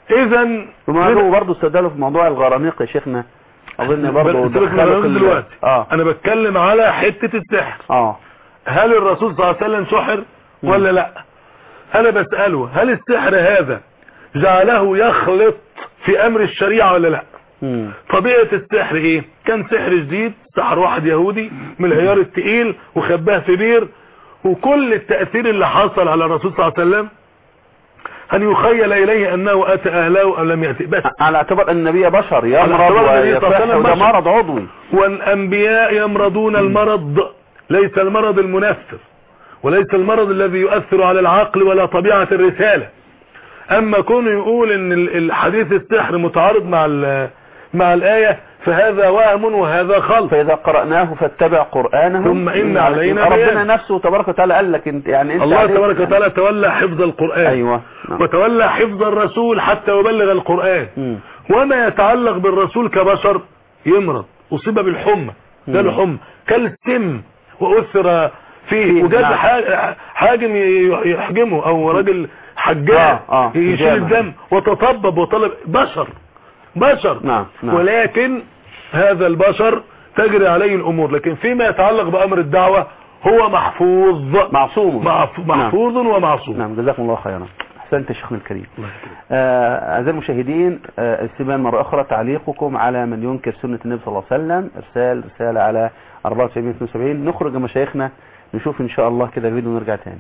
اذا وما برضه استدلوا في موضوع الغرانيق يا شيخنا، اظن برضه دلوقتي اه انا بتكلم على حتة السحر. اه هل الرسول صلى الله عليه وسلم سحر ولا لا؟ انا بسأله هل السحر هذا جعله يخلط في امر الشريعة ولا لا؟ مم. طبيعة السحر ايه؟ كان سحر جديد، سحر واحد يهودي من العيار التقيل وخباه في بير، وكل التأثير اللي حصل على الرسول صلى الله عليه وسلم أن يخيل إليه أنه أتى أهله أو لم يأتي، بس على اعتبار أن النبي بشر يمرض ويصح وده مرض عضوي. والأنبياء يمرضون المرض، ليس المرض المنفر وليس المرض الذي يؤثر على العقل ولا طبيعة الرسالة. أما كونه يقول أن الحديث السحر متعارض مع مع الآية فهذا وهم وهذا خلط. فإذا قرأناه فاتبع قرآنه ثم إن علينا ربنا بيان. نفسه تبارك وتعالى قال لك انت يعني انت الله تبارك وتعالى تولى حفظ القرآن. أيوة. نعم. وتولى حفظ الرسول حتى يبلغ القرآن. م. وما يتعلق بالرسول كبشر يمرض، أصيب بالحمى، جاله حمى كالسم وأثر فيه وجد نعم. حاجم يحجمه او راجل حجاج آه آه. يشيل الدم وتطبب وطلب بشر بشر نعم. نعم. ولكن هذا البشر تجري عليه الامور، لكن فيما يتعلق بامر الدعوة هو محفوظ معصوم محفوظ نعم. ومعصوم. نعم جزاكم الله خيرا. احسنت شيخنا الكريم. اعزائي المشاهدين، آه استماع مرة اخرى تعليقكم على من ينكر سنة النبي صلى الله عليه وسلم، ارسال رسالة على أربعة وتسعين اثنين وسبعين. نخرج يا مشايخنا نشوف ان شاء الله كده الفيديو ونرجع تاني.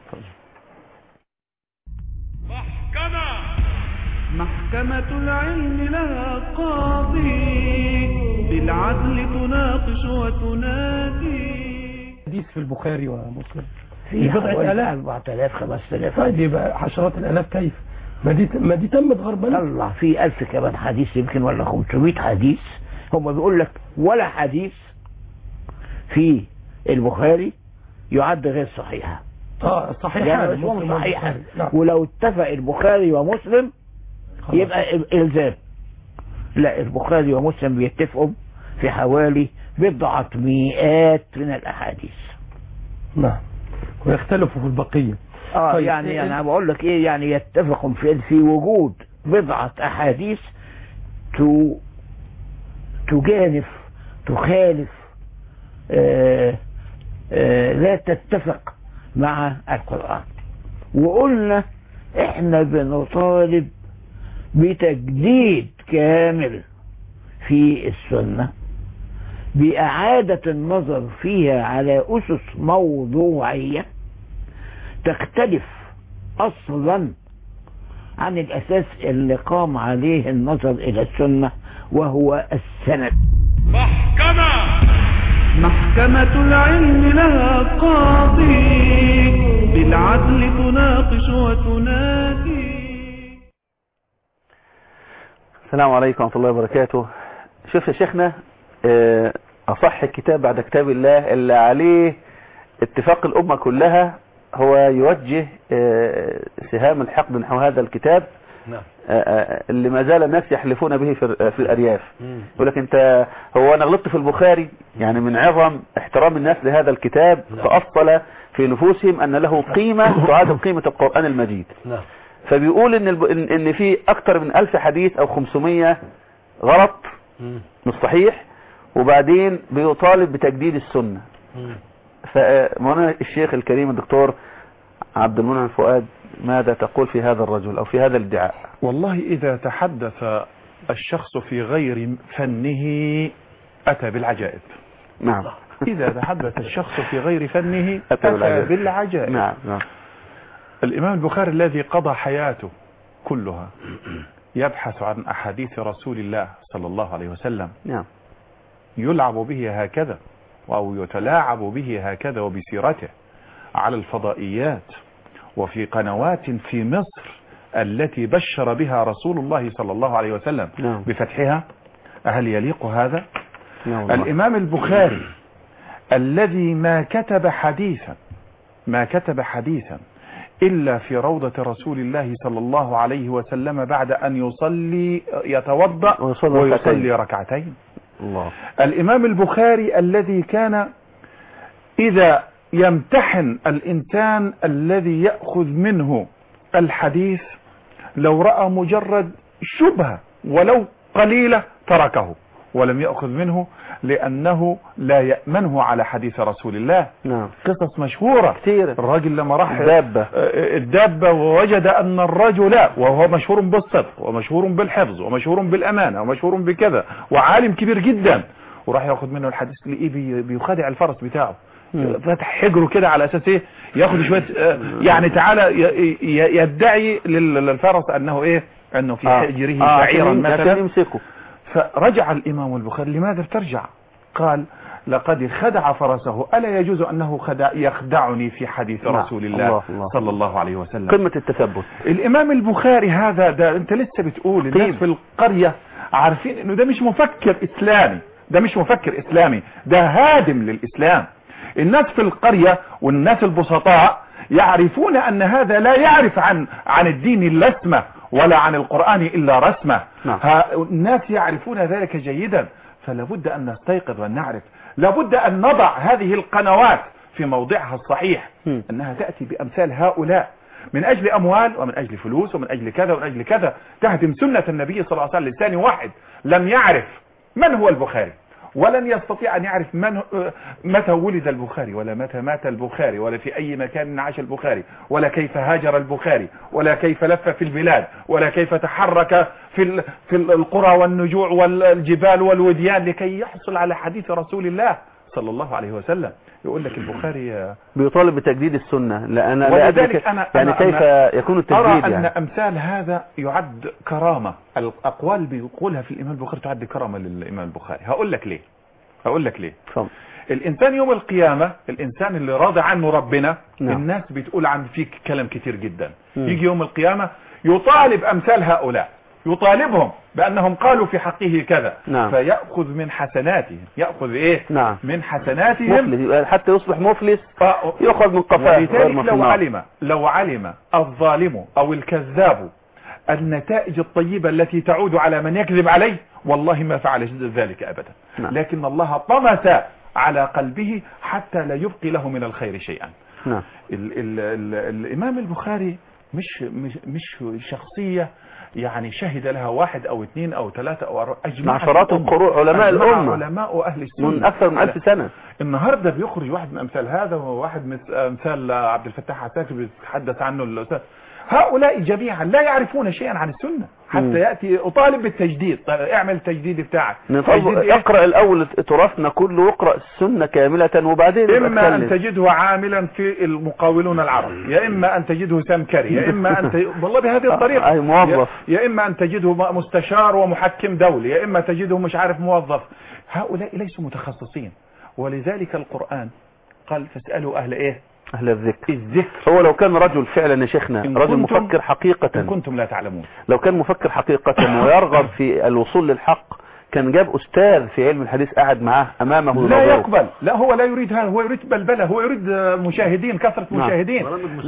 محكمة محكمة العلم لها قاضي بالعدل تناقش وتنادي. حديث في البخاري ومسلم في بضعة آلاف أربعة آلاف خمسة آلاف طيب يبقى عشرات الآلاف كيف؟ ما دي ما دي تمت غربا. طلع في ألف كمان حديث يمكن ولا خمسمائة حديث. هم بيقول لك ولا حديث في البخاري يعد غير صحيحا. اه صحيحا يعني مش صحيحا. نعم. ولو اتفق البخاري ومسلم خلاص يبقى إلزام. لا، البخاري ومسلم بيتفقوا في حوالي بضعة مئات من الأحاديث. نعم. ويختلفوا في البقية. اه طيب يعني إيه انا بقول لك ايه، يعني يتفقوا في في وجود بضعة احاديث تو تجانف تخالف آه آه لا تتفق مع القرآن. وقلنا احنا بنطالب بتجديد كامل في السنة، بإعادة النظر فيها على أسس موضوعية تختلف أصلا عن الأساس اللي قام عليه النظر إلى السنة وهو السند. محكمة محكمة العلم لها قاضي بالعدل تناقش وتنادي. السلام عليكم ورحمة الله وبركاته. شوف يا شيخنا، أصح الكتاب بعد كتاب الله اللي عليه اتفاق الأمة كلها هو يوجه سهام الحقد نحو هذا الكتاب. نعم. اللي ما زال الناس يحلفون به في الأرياف. يقول لك انت هو انا غلطت في البخاري، يعني من عظم احترام الناس لهذا الكتاب فأصل في نفوسهم ان له قيمة تعادل قيمة القرآن المجيد. نعم. فبيقول ان ان في اكتر من ألف حديث او خمسمية غلط مش صحيح، وبعدين بيطالب بتجديد السنة. فمولانا الشيخ الكريم الدكتور عبد المنعم فؤاد، ماذا تقول في هذا الرجل او في هذا الادعاء؟ والله اذا تحدث الشخص في غير فنه اتى بالعجائب. نعم. اذا تحدث الشخص في غير فنه اتى بالعجائب. نعم. نعم. الامام البخاري الذي قضى حياته كلها يبحث عن احاديث رسول الله صلى الله عليه وسلم. نعم. يلعب به هكذا او يتلاعب به هكذا وبسيرته على الفضائيات وفي قنوات في مصر التي بشر بها رسول الله صلى الله عليه وسلم نعم. بفتحها. هل يليق هذا؟ نعم. الإمام البخاري الذي ما كتب حديثا ما كتب حديثا إلا في روضة رسول الله صلى الله عليه وسلم بعد أن يصلي يتوضأ ويصلي ركعتين. الله. الإمام البخاري الذي كان إذا يمتحن الإنسان الذي يأخذ منه الحديث لو رأى مجرد شبهة ولو قليلة تركه ولم يأخذ منه لأنه لا يأمنه على حديث رسول الله. نعم. قصص مشهورة كثير. الراجل لما راح الدابة الدابة ووجد أن الرجل وهو مشهور بالصدق ومشهور بالحفظ ومشهور بالأمانة ومشهور بكذا وعالم كبير جدا، وراح يأخذ منه الحديث لإيه بيخدع الفرس بتاعه، فتح حجره كده على أساس إيه يأخذ شوية يعني تعالى يدعي للفرس أنه إيه أنه في حجره آه. بعيرا آه. مثلا يمسكه. فرجع الإمام البخاري لماذا ترجع؟ قال لقد خدع فرسه، ألا يجوز أنه خدع يخدعني في حديث نعم. رسول الله, الله, الله صلى الله عليه وسلم. قمة التثبت. الإمام البخاري هذا ده أنت لسه بتقول الناس في القرية عارفين أنه ده مش مفكر إسلامي، ده مش مفكر إسلامي، ده هادم للإسلام. الناس في القرية والناس البسطاء يعرفون أن هذا لا يعرف عن عن الدين إلا اسمه ولا عن القرآن إلا رسمه. نعم. الناس يعرفون ذلك جيدا، فلا بد أن نستيقظ وأن نعرف، لا بد أن نضع هذه القنوات في موضعها الصحيح، م. أنها تأتي بأمثال هؤلاء من أجل أموال ومن أجل فلوس ومن أجل كذا ومن أجل كذا، تهدم سنة النبي صلى الله عليه وسلم. لسان واحد لم يعرف من هو البخاري ولن يستطيع أن يعرف من متى ولد البخاري ولا متى مات البخاري ولا في أي مكان عاش البخاري ولا كيف هاجر البخاري ولا كيف لف في البلاد ولا كيف تحرك في في القرى والنجوع والجبال والوديان لكي يحصل على حديث رسول الله صلى الله عليه وسلم. يقول لك البخاري بيطالب بتجديد السنة، لا أنا لا أدري أنا يعني أنا كيف أنا يكون التجديد. أرى يعني أن أمثال هذا يعد كرامة، الأقوال بيقولها في الإمام البخاري تعد كرامة للإمام البخاري. هقول لك ليه هقول لك ليه فهم. الإنسان يوم القيامة، الإنسان اللي راضي عنه ربنا، نعم. الناس بتقول عن فيك كلام كتير جدا، م. يجي يوم القيامة يطالب أمثال هؤلاء، يطالبهم بأنهم قالوا في حقه كذا، نعم. فيأخذ من حسناتهم، يأخذ إيه نعم. من حسناتهم مفلس حتى يصبح مفلس، يأخذ من قفاه. ولذلك لو علم لو علم الظالم أو الكذاب النتائج الطيبة التي تعود على من يكذب عليه والله ما فعل ذلك أبدا. نعم. لكن الله طمس على قلبه حتى لا يبقي له من الخير شيئا. نعم. ال ال ال الإمام البخاري مش, مش, مش شخصية يعني شهد لها واحد أو اثنين أو ثلاثة أو أربعة، أجمع عشرات القروء علماء الأمة، علماء أهل السنة من أكثر من ألف سنة. النهاردة بيخرج واحد من أمثال هذا وواحد من أمثال عبد الفتاح عساكر بيتحدث عنه الأستاذ، هؤلاء جميعا لا يعرفون شيئا عن السنة حتى م. يأتي أطالب بالتجديد. اعمل التجديد بتاعك، تجديد إيه؟ اقرأ الأول تراثنا كله واقرأ السنة كاملة وبعدين إما أن تجده عاملا في المقاولون العرب، يا إما أن تجده سمكري، يا إما أن تجد... والله بهذه الطريقة أي موظف، يا إما أن تجده مستشار ومحكم دولي، يا إما تجده مش عارف موظف. هؤلاء ليسوا متخصصين، ولذلك القرآن قال فاسألوا أهل إيه؟ أهل الذكر. الذكر. هو لو كان رجل فعلا يا شيخنا رجل مفكر حقيقة، إن كنتم لا تعلمون، لو كان مفكر حقيقة ويرغب في الوصول للحق كان جاب أستاذ في علم الحديث قاعد معاه أمامه. لا يقبل، لا هو لا يريد هذا، هو يريد بلبلة، هو يريد مشاهدين، كثرة نعم. مشاهدين.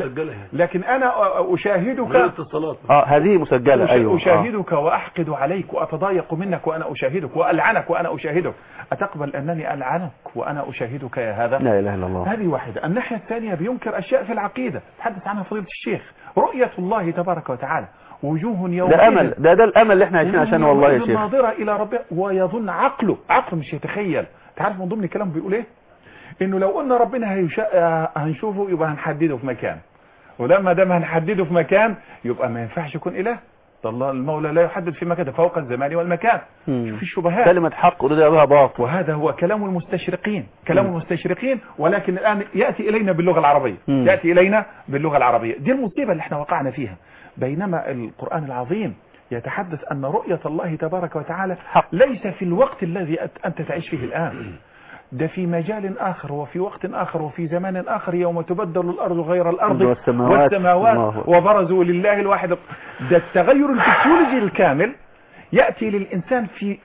لكن أنا أشاهدك آه هذه مسجلة. أيوة. أشاهدك آه. وأحقد عليك وأتضايق منك وأنا أشاهدك، وألعنك وأنا أشاهدك. أتقبل أنني ألعنك وأنا أشاهدك يا هذا؟ لا إله إلا الله. هذه واحدة. الناحية الثانية بينكر أشياء في العقيدة تحدث عنها فضيلة الشيخ، رؤية الله تبارك وتعالى، وجوه يوم ده امل، ده ده الامل اللي احنا عايشين عشانه والله يا شيخ. ناظرة الى ربه ويظن عقله، عقله مش يتخيل. تعرف من ضمن كلامه بيقول ايه؟ انه لو قلنا ربنا هيشا... هنشوفه يبقى هنحدده في مكان، ولما دام هنحدده في مكان يبقى ما ينفعش يكون اله. الله المولى لا يحدد في مكان، فوق الزمان والمكان. شوف الشبهات، كلمة حق ورد بها باطل، وهذا هو كلام المستشرقين، كلام مم. المستشرقين، ولكن الآن يأتي إلينا باللغة العربية. مم. يأتي إلينا باللغة العربية. دي المصيبة اللي احنا وقعنا فيها، بينما القرآن العظيم يتحدث أن رؤية الله تبارك وتعالى حق. ليس في الوقت الذي أنت تعيش فيه الآن، ده في مجال آخر وفي وقت آخر وفي زمان آخر، يوم تبدل الأرض غير الأرض والسماوات, والسماوات وبرزوا لله الواحد. ده التغير الفسيولوجي الكامل يأتي للإنسان في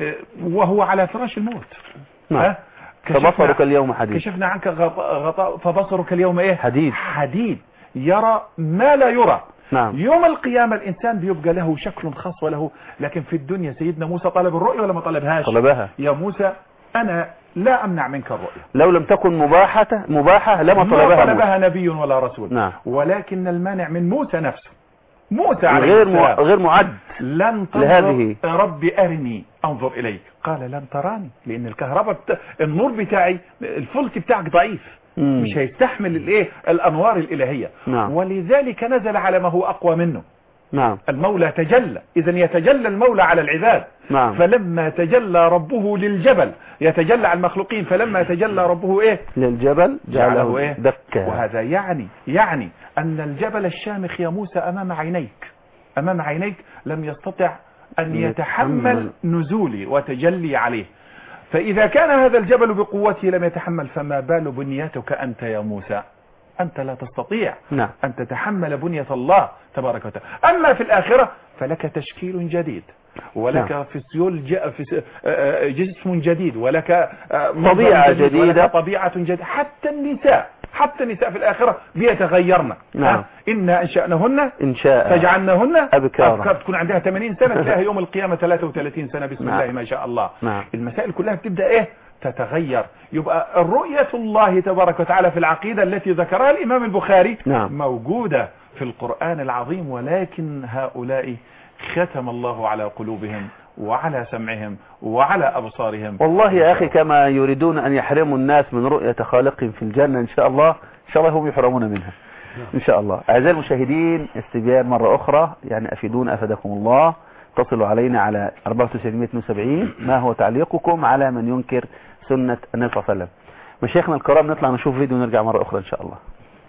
وهو على فراش الموت. نعم. فبصرك اليوم حديد، كشفنا عنك غطاء فبصرك اليوم ايه؟ حديد. حديد يرى ما لا يرى. نعم. يوم القيامة الإنسان بيبقى له شكل خاص وله، لكن في الدنيا سيدنا موسى طلب الرؤية ولا ما طلبهاش؟ طلبها. يا موسى أنا لا أمنع منك الرؤية، لو لم تكن مباحة مباحة لما طلبها, طلبها نبي ولا رسول. نعم. ولكن المانع من موسى نفسه موسى عليه غير مع... السلام غير معد لن لهذه. تنظر ربي أرني أنظر إليك، قال لن تراني، لأن الكهرباء بتا... النور بتاعي الفلك بتاعك ضعيف، مم. مش هيستحمل الايه الأنوار الإلهية. نعم. ولذلك نزل على ما هو أقوى منه. نعم. المولى تجلى، إذا يتجلى المولى على العباد. نعم. فلما تجلى ربه للجبل يتجلى على المخلوقين، فلما تجلى ربه إيه للجبل جعله إيه دكا. وهذا يعني يعني أن الجبل الشامخ يا موسى أمام عينيك، أمام عينيك لم يستطع أن يتحمل نزولي وتجلي عليه. فإذا كان هذا الجبل بقوته لم يتحمل، فما بال بنيتك أنت يا موسى؟ أنت لا تستطيع نعم. أن تتحمل بنية الله تبارك وتعالى. أما في الآخرة فلك تشكيل جديد، ولك نعم. فسيول جسم جديد، ولك طبيعة جديد، جديدة، ولك طبيعة جديدة. حتى النساء حتى النساء في الآخرة بيتغيرن. نعم. إنا أنشأنهن إن شاء فجعلنهن أبكارا. تكون عندها ثمانين سنة تلاقيها يوم القيامة ثلاثة وثلاثين سنة. بسم نعم. الله ما شاء الله. نعم. المسائل كلها بتبدأ إيه تتغير. يبقى الرؤية الله تبارك وتعالى في العقيدة التي ذكرها الإمام البخاري نعم. موجودة في القرآن العظيم، ولكن هؤلاء ختم الله على قلوبهم وعلى سمعهم وعلى أبصارهم. والله يا أخي كما يريدون أن يحرموا الناس من رؤية خالقهم في الجنة، إن شاء الله إن شاء الله هم يحرمون منها إن شاء الله. أعزائي المشاهدين، استبيان مرة أخرى، يعني أفيدون أفدكم الله. اتصلوا علينا على أربعة وتسعين اثنين وسبعين. ما هو تعليقكم على من ينكر سنة النبي صلى الله عليه وسلم؟ مشايخنا الكرام، نطلع نشوف فيديو ونرجع مرة أخرى إن شاء الله.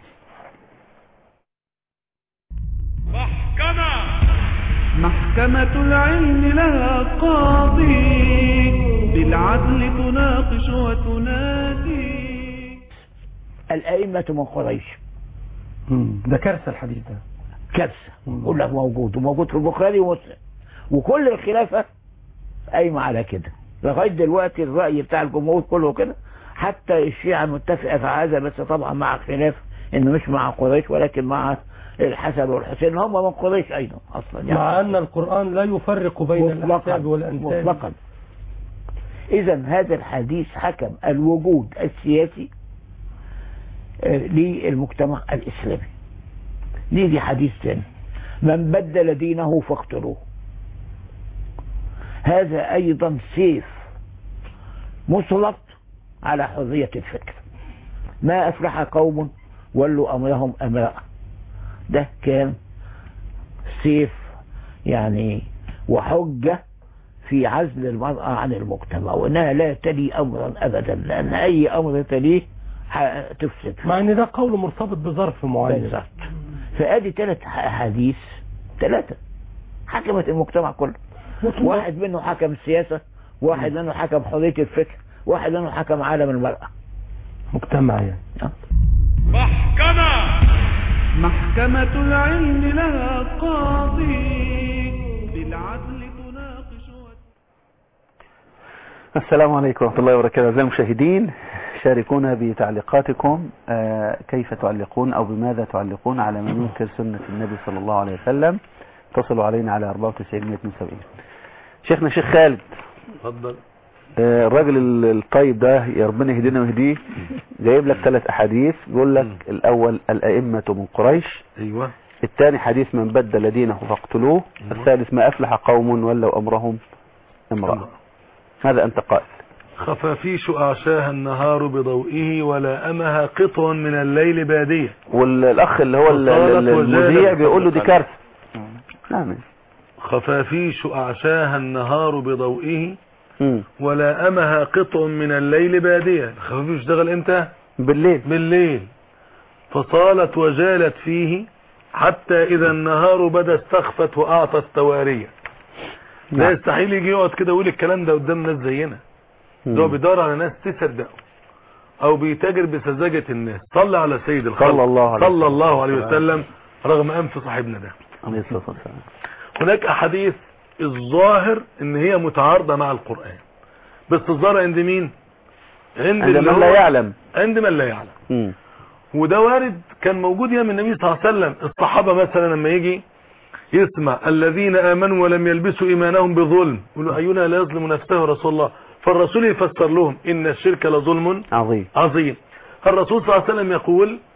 محكمة محكمة العلم لها قاضي، بالعدل تناقش وتنادي. الأئمة من قريش. ده كارثة الحديث ده، كارثة. يقول لك موجود وموجود في البخاري ومسلم، وكل الخلافة قايمة على كده لغاية دلوقتي. الرأي بتاع الجمهور كله كده، حتى الشيعة متفقة في هذا، بس طبعا مع خلاف انه مش مع قريش ولكن مع الحسن والحسين، هم من قريش ايضا اصلا يعني. مع ان القرآن لا يفرق بين الاحساب والانساب مطلقا. اذا هذا الحديث حكم الوجود السياسي للمجتمع الاسلامي. نيجي حديث ثاني، من بدل دينه فاقتلوه. هذا ايضا سيف مسلط على حرية الفكر. ما افلح قوم ولوا امرهم امراء. ده كان سيف يعني وحجة في عزل المرأة عن المجتمع، وانها لا تلي امرا ابدا، لان اي امر تليه تفسد، مع ان ده قول مرتبط بظرف معين. بالظبط. فادي ثلاث احاديث، ثلاثة حكمت المجتمع كله. واحد منه حكم السياسة، واحد منه حكم حرية الفكر، واحد منه حكم عالم المرأة. مجتمع يعني. محكمة محكمة العلم لها قاضي، بالعدل تناقش. السلام عليكم ورحمة الله وبركاته. أعزائي المشاهدين، شاركونا بتعليقاتكم. آه كيف تعلقون أو بماذا تعلقون على من ينكر سنة النبي صلى الله عليه وسلم؟ اتصلوا علينا على أربعة وتسعين اثنين وسبعين. شيخنا شيخ خالد، اتفضل. آه الراجل الطيب ده يا ربنا يهدينا ويهديه، جايب لك ثلاث أحاديث، يقول لك الأول الأئمة من قريش، ايوه. الثاني حديث من بدل دينه فاقتلوه، الثالث ما أفلح قوم ولوا أمرهم امرأة. ماذا أنت قائل؟ خفافيش أعشاها النهار بضوئه ولا أمها قطع من الليل بادية. والأخ اللي هو المذيع بيقول له دي كارثة. نعم. خفافيش أعشاها النهار بضوئه ولا أمها قطع من الليل بادية. الخفافيش اشتغل امتى؟ بالليل. بالليل. فصالت وجالت فيه حتى إذا النهار بدا استخفت وأعطت توارية. لا يستحيل يجي يقعد كده ويقول الكلام ده قدام ناس زينا. ده بيدور على ناس تصدقه او بيتاجر بسذاجة الناس. صلى على سيد الخلق صلى الله عليه, صلى الله عليه وسلم رغم انف صاحبنا ده عليه الصلاة والسلام. هناك احاديث الظاهر ان هي متعارضة مع القرآن، بس الظاهر عند مين؟ عند, عند من لا يعلم. عند من لا يعلم. م. وده وارد كان موجود يا من النبي صلى الله عليه وسلم. الصحابة مثلا لما يجي يسمع الذين آمنوا ولم يلبسوا إيمانهم بظلم، يقولوا أينا لا يظلم نفسه رسول الله، فالرسول يفسر لهم إن الشرك لظلم عظيم عظيم. الرسول صلى الله عليه وسلم يقول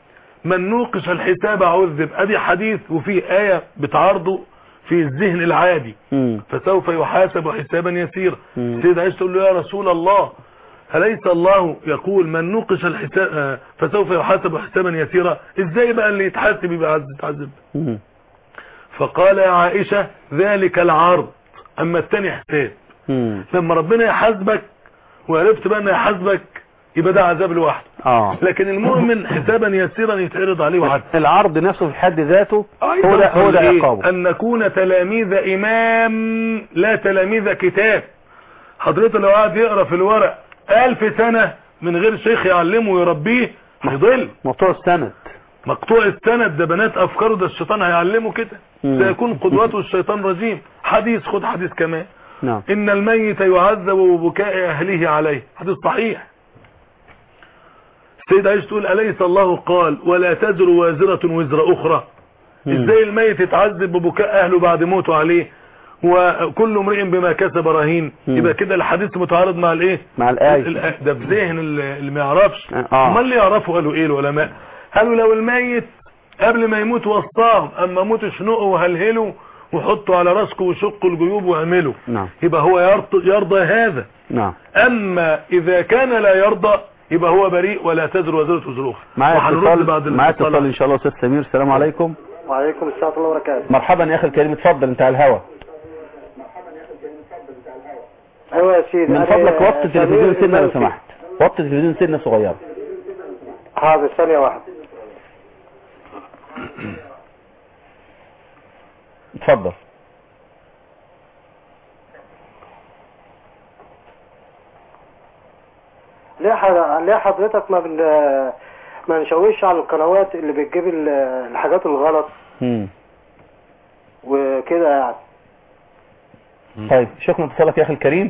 من نوقش الحساب عذب. ادي حديث وفيه آية بتعارضه في الذهن العادي. مم. فسوف يحاسب حسابا يسيرا. مم. سيدة عائشة تقول له يا رسول الله أليس الله يقول من نوقش الحساب فسوف يحاسب حسابا يسيرا؟ ازاي بقى اللي يتحاسب يبقى عايز يتعذب؟ مم. فقال يا عائشة ذلك العرض، اما التاني حساب. مم. لما ربنا يحاسبك وعرفت بقى انه يحاسبك يبقى ده عذاب لوحده. اه لكن المؤمن حسابا يسيرا يتعرض عليه وعد. العرض نفسه في حد ذاته أيضاً هو ده هو ده إيه؟ عقابه. ان نكون تلاميذ امام لا تلاميذ كتاب. حضرتك لو قاعد يقرا في الورق ألف سنة من غير شيخ يعلمه ويربيه هيضل. موضوع السند. مقطوع السند ده بنات افكاره، ده الشيطان هيعلمه كده. مم. سيكون قدوته الشيطان رجيم. حديث، خد حديث كمان. نعم. ان الميت يعذب ببكاء اهله عليه، حديث صحيح. السيدة عائشة تقول أليس الله قال ولا تزر وازرة وزر أخرى؟ مم. ازاي الميت يتعذب ببكاء أهله بعد موته عليه وكل امرئ بما كسب رهين؟ مم. يبقى كده الحديث متعارض مع الايه؟ مع الآية. الآية. ده في ذهن اللي ما يعرفش. آه. امال اللي يعرفوا قالوا ايه العلماء؟ قالوا لو الميت قبل ما يموت وصاهم، اما موت شنقوا وهلهلوا وحطوا على راسكم وشقوا الجيوب واعملوا، نعم. يبقى هو يرضى, يرضى هذا. نعم. اما اذا كان لا يرضى يبقى هو بريء ولا تزر وزرة وزر اخرى. معايا وهنرد بعد اتصال معايا اتصال الاتصال. ان شاء الله. استاذ سمير السلام عليكم. وعليكم السلام ورحمة الله وبركاته. مرحبا يا اخي الكريم، اتفضل انت على الهوا. ايوه يا سيدي. من فضلك وطي التلفزيون سنه لو سمحت، وطي التلفزيون سنه صغيره. حاضر ثانية واحدة. اتفضل. ليه ح- ليه حضرتك ما بن... ما نشوش على القنوات اللي بتجيب ال- الحاجات الغلط امم وكده يعني؟ طيب شكرا اتصالك يا اخي الكريم.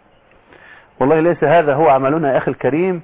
والله ليس هذا هو عملنا يا اخي الكريم،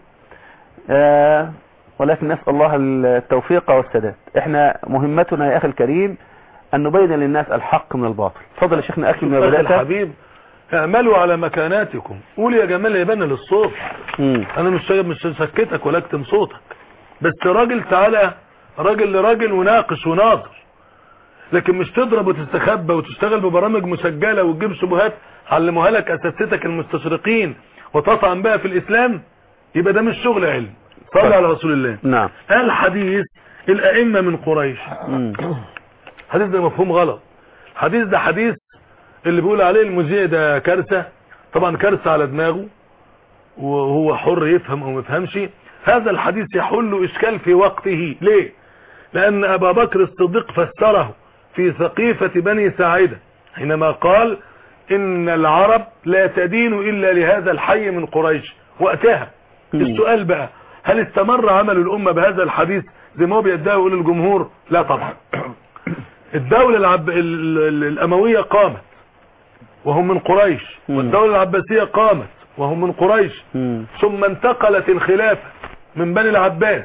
آه ولكن نسأل الله التوفيق والسداد. احنا مهمتنا يا اخي الكريم ان نبين للناس الحق من الباطل. اتفضل يا شيخنا اكمل ما بدأت. الحبيب اعملوا على مكاناتكم. قول يا جمال يبان للصوت. مم. انا مش مش هسكتك ولا اكتم صوتك، بس راجل تعالى راجل لراجل وناقش وناظر، لكن مش تضرب وتستخبى وتشتغل ببرامج مسجلة وتجيب شبهات علموها لك اساتذتك المستشرقين وتطعن بها في الاسلام. يبقى ده مش شغل علم. صلى على رسول الله. نعم. قال حديث الائمة من قريش. مم. حديث ده مفهوم غلط. حديث ده حديث اللي بيقول عليه المذيع ده كارثة، طبعا كارثة على دماغه وهو حر يفهم او ما يفهمش. هذا الحديث يحل اشكال في وقته. ليه؟ لان ابا بكر الصديق فسره في ثقيفة بني ساعدة حينما قال ان العرب لا تدين الا لهذا الحي من قريش وقتها. السؤال بقى، هل استمر عمل الامة بهذا الحديث زي ما هو بيدعي يقول الجمهور؟ لا طبعا. الدولة العب... الاموية قامت وهم من قريش، والدولة العباسية قامت وهم من قريش، ثم انتقلت الخلافة من بني العباس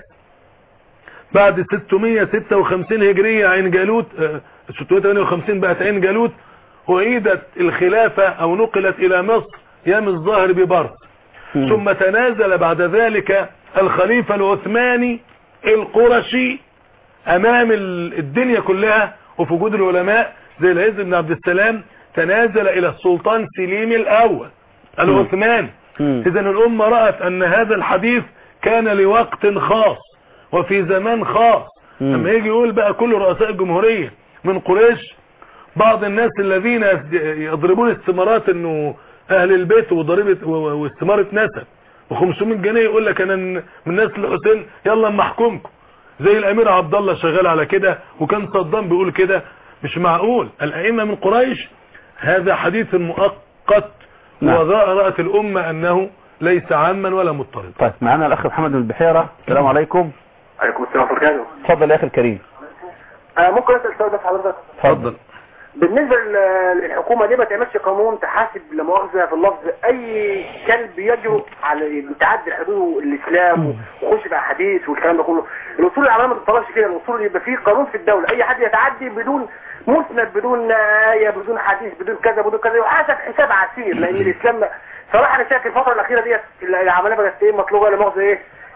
بعد ستمائة وستة وخمسين هجرية عين جالوت، ستمائة وثمانية وخمسين بقت عين جالوت، وعيدت الخلافة او نقلت الى مصر يام الظاهر ببرد. ثم تنازل بعد ذلك الخليفة العثماني القرشي امام الدنيا كلها، وفي وجود العلماء زي العز بن عبد السلام تنازل الى السلطان سليم الاول العثماني. اذا الامة رأت ان هذا الحديث كان لوقت خاص وفي زمان خاص. لما يجي يقول بقى كل رؤساء الجمهورية من قريش، بعض الناس الذين يضربون استمارات انه اهل البيت وضريبة واستمارة نسب وخمسمائة جنيه، يقول لك انا من نسل الحسين يلا اما احكمكم، زي الامير عبد الله شغال على كده، وكان صدام بيقول كده. مش معقول. الائمة من قريش هذا حديث مؤقت. نعم. ورأت الامة انه ليس عاما ولا مضطرد. طيب معنا الاخ محمد من البحيرة. السلام عليكم. عليكم السلام ورحمة الله. اتفضل يا اخي الكريم. آه ممكن اسال سؤال بس حضرتك؟ اتفضل. بالنسبة للحكومة ليه ما تعملش قانون تحاسب لا مؤاخذة في اللفظ اي كلب يجرؤ على تعدي حدود الاسلام ويخش في احاديث والكلام ده كله؟ الاصول العامة ما تطلبش كده. الاصول يبقى فيه قانون في الدولة، اي حد يتعدي بدون مسند بدون آية بدون حديث بدون كذا بدون كذا يحاسب حساب عسير. لان الاسلام صراحة انا شايف الفترة الاخيرة ديت العملية بقت ايه مطلوبة لا مؤاخذة ايه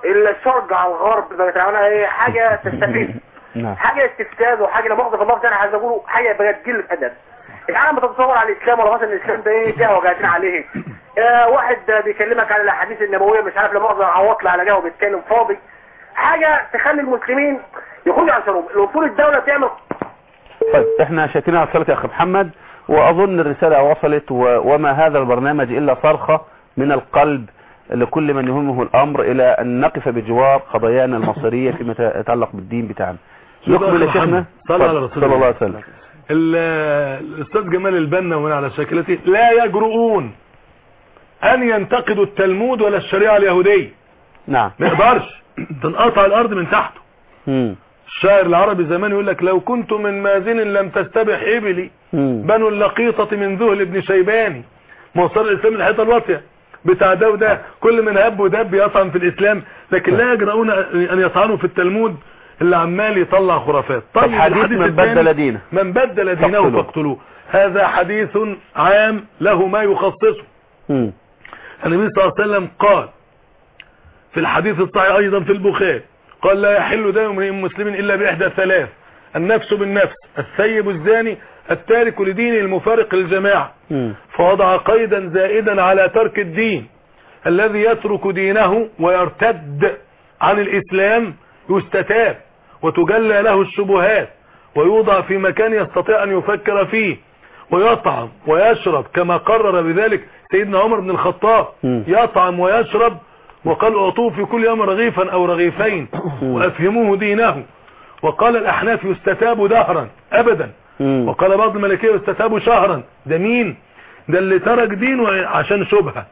الشرق على الغرب بقت عاملها ايه حاجه تستفيد نعم. حاجه استفساد وحاجه لا مؤاخذه في اللفظ انا عايز اقوله حاجه بقت قله ادب. العالم بتتصور على الاسلام ولا مثلا الاسلام ده ايه جهه وقاعدين عليه. آه واحد بيكلمك على الاحاديث النبويه مش عارف لا مؤاخذه عواطل على جهه وبيتكلم فاضي. حاجه تخلي المسلمين يخرجوا عن شرهم. الاصول الدوله تعمل. طيب احنا شاكرين على اتصالك يا اخي محمد، واظن الرساله وصلت، وما هذا البرنامج الا صرخه من القلب لكل من يهمه الامر الى ان نقف بجوار قضايانا المصيريه فيما يتعلق بالدين بتاعنا. نكمل يا شيخنا. صلى على رسول الله عليه وسلم. الاستاذ جمال البنا ومن على شاكلته لا يجرؤون ان ينتقدوا التلمود ولا الشريعه اليهوديه. نعم. ما يقدرش تنقطع الارض من تحته. امم الشاعر العربي زمان يقول لك لو كنت من مازن لم تستبح ابلي بنو اللقيطه من ذهل ابن شيباني. موصل الاسلام الحيطه الواطيه بتاع ده وده كل من هب ودب يطعن في الاسلام، لكن لا يجرؤون ان يطعنوا في التلمود اللي عمال يطلع خرافات. طيب حديث من بدل دينه من بدل دينه فاقتلوه، هذا حديث عام له ما يخصصه. امم النبي صلى الله عليه وسلم قال في الحديث الصحيح ايضا في البخاري قال لا يحل دم مسلم الا باحدى ثلاث: النفس بالنفس، الثيب الزاني، التارك لدينه المفارق للجماعه. فوضع قيدا زائدا على ترك الدين. الذي يترك دينه ويرتد عن الاسلام يستتاب وتجلى له الشبهات ويوضع في مكان يستطيع ان يفكر فيه ويطعم ويشرب كما قرر بذلك سيدنا عمر بن الخطاب. يطعم ويشرب وقال اعطوه في كل يوم رغيفا او رغيفين وافهموه دينه. وقال الاحناف يستتاب دهرا ابدا. وقال بعض الملكيه يستتاب شهرا. ده مين؟ ده اللي ترك دينه عشان شبهه.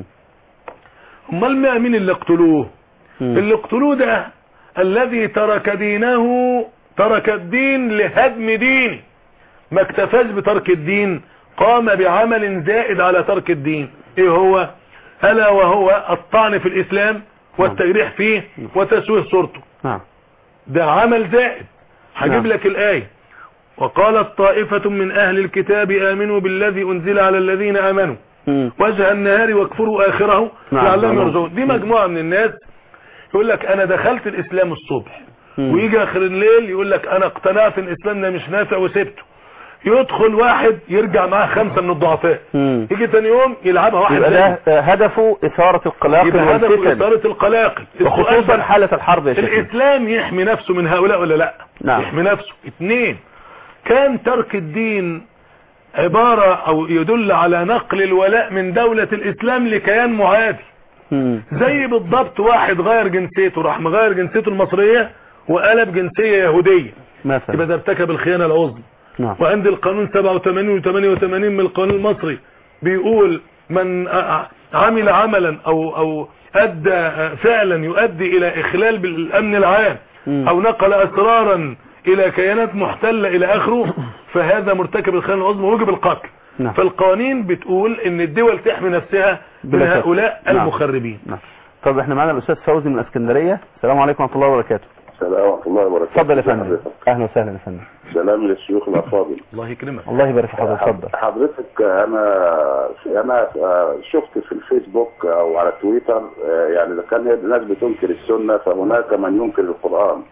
امال مين اللي اقتلوه؟ اللي اقتلوه ده الذي ترك دينه، ترك الدين لهدم دين، ما اكتفاش بترك الدين، قام بعمل زائد على ترك الدين. ايه هو؟ الا وهو الطعن في الاسلام والتجريح فيه وتسويه صورته. ده عمل زائد. هجيب لك الايه: وقالت طائفة من اهل الكتاب امنوا بالذي انزل على الذين امنوا وجه النهار واكفروا اخره لعلهم يرجعون. دي مجموعة من الناس يقول لك انا دخلت الاسلام الصبح، ويجي اخر الليل يقول لك انا اقتنعت ان الاسلام ده مش نافع وسبته. يدخل واحد يرجع معاه خمسة من الضعفاء، يجي تاني يوم يلعبها واحد. يبقى ده هدفه اثارة القلاقل والفتن، اثارة القلاقل وخصوصا حالة الحرب يا شيخ. الاسلام يحمي نفسه من هؤلاء ولا لا؟ نعم. يحمي نفسه. اثنين، كان ترك الدين عبارة او يدل على نقل الولاء من دولة الاسلام لكيان معادي. زي بالضبط واحد غير جنسيته، راح مغير جنسيته المصرية وقلب جنسية يهودية مثلا، يبقى ده ارتكب الخيانة العظمى. نعم. وعند القانون سبعة وثمانين وثمانية وثمانين من القانون المصري بيقول من عمل عملا او او ادى فعلا يؤدي الى اخلال بالامن العام م. او نقل اسرارا الى كيانات محتلة الى اخره، فهذا مرتكب الخيانة العظمى ويجب القتل. نعم. فالقوانين بتقول ان الدول تحمي نفسها من هؤلاء نعم. المخربين. نعم. طب احنا معنا الاستاذ فوزي من الاسكندريه. السلام عليكم ورحمه الله وبركاته. السلام ورحمه الله وبركاته. اتفضل يا فندم. اهلا وسهلا يا فندم. سلام للشيوخ الافاضل. الله يكرمك. الله يبارك في حضرتك. اتفضل. حضرتك انا انا شفت في الفيسبوك او على تويتر يعني اذا كان الناس بتنكر السنه فهناك من ينكر القران.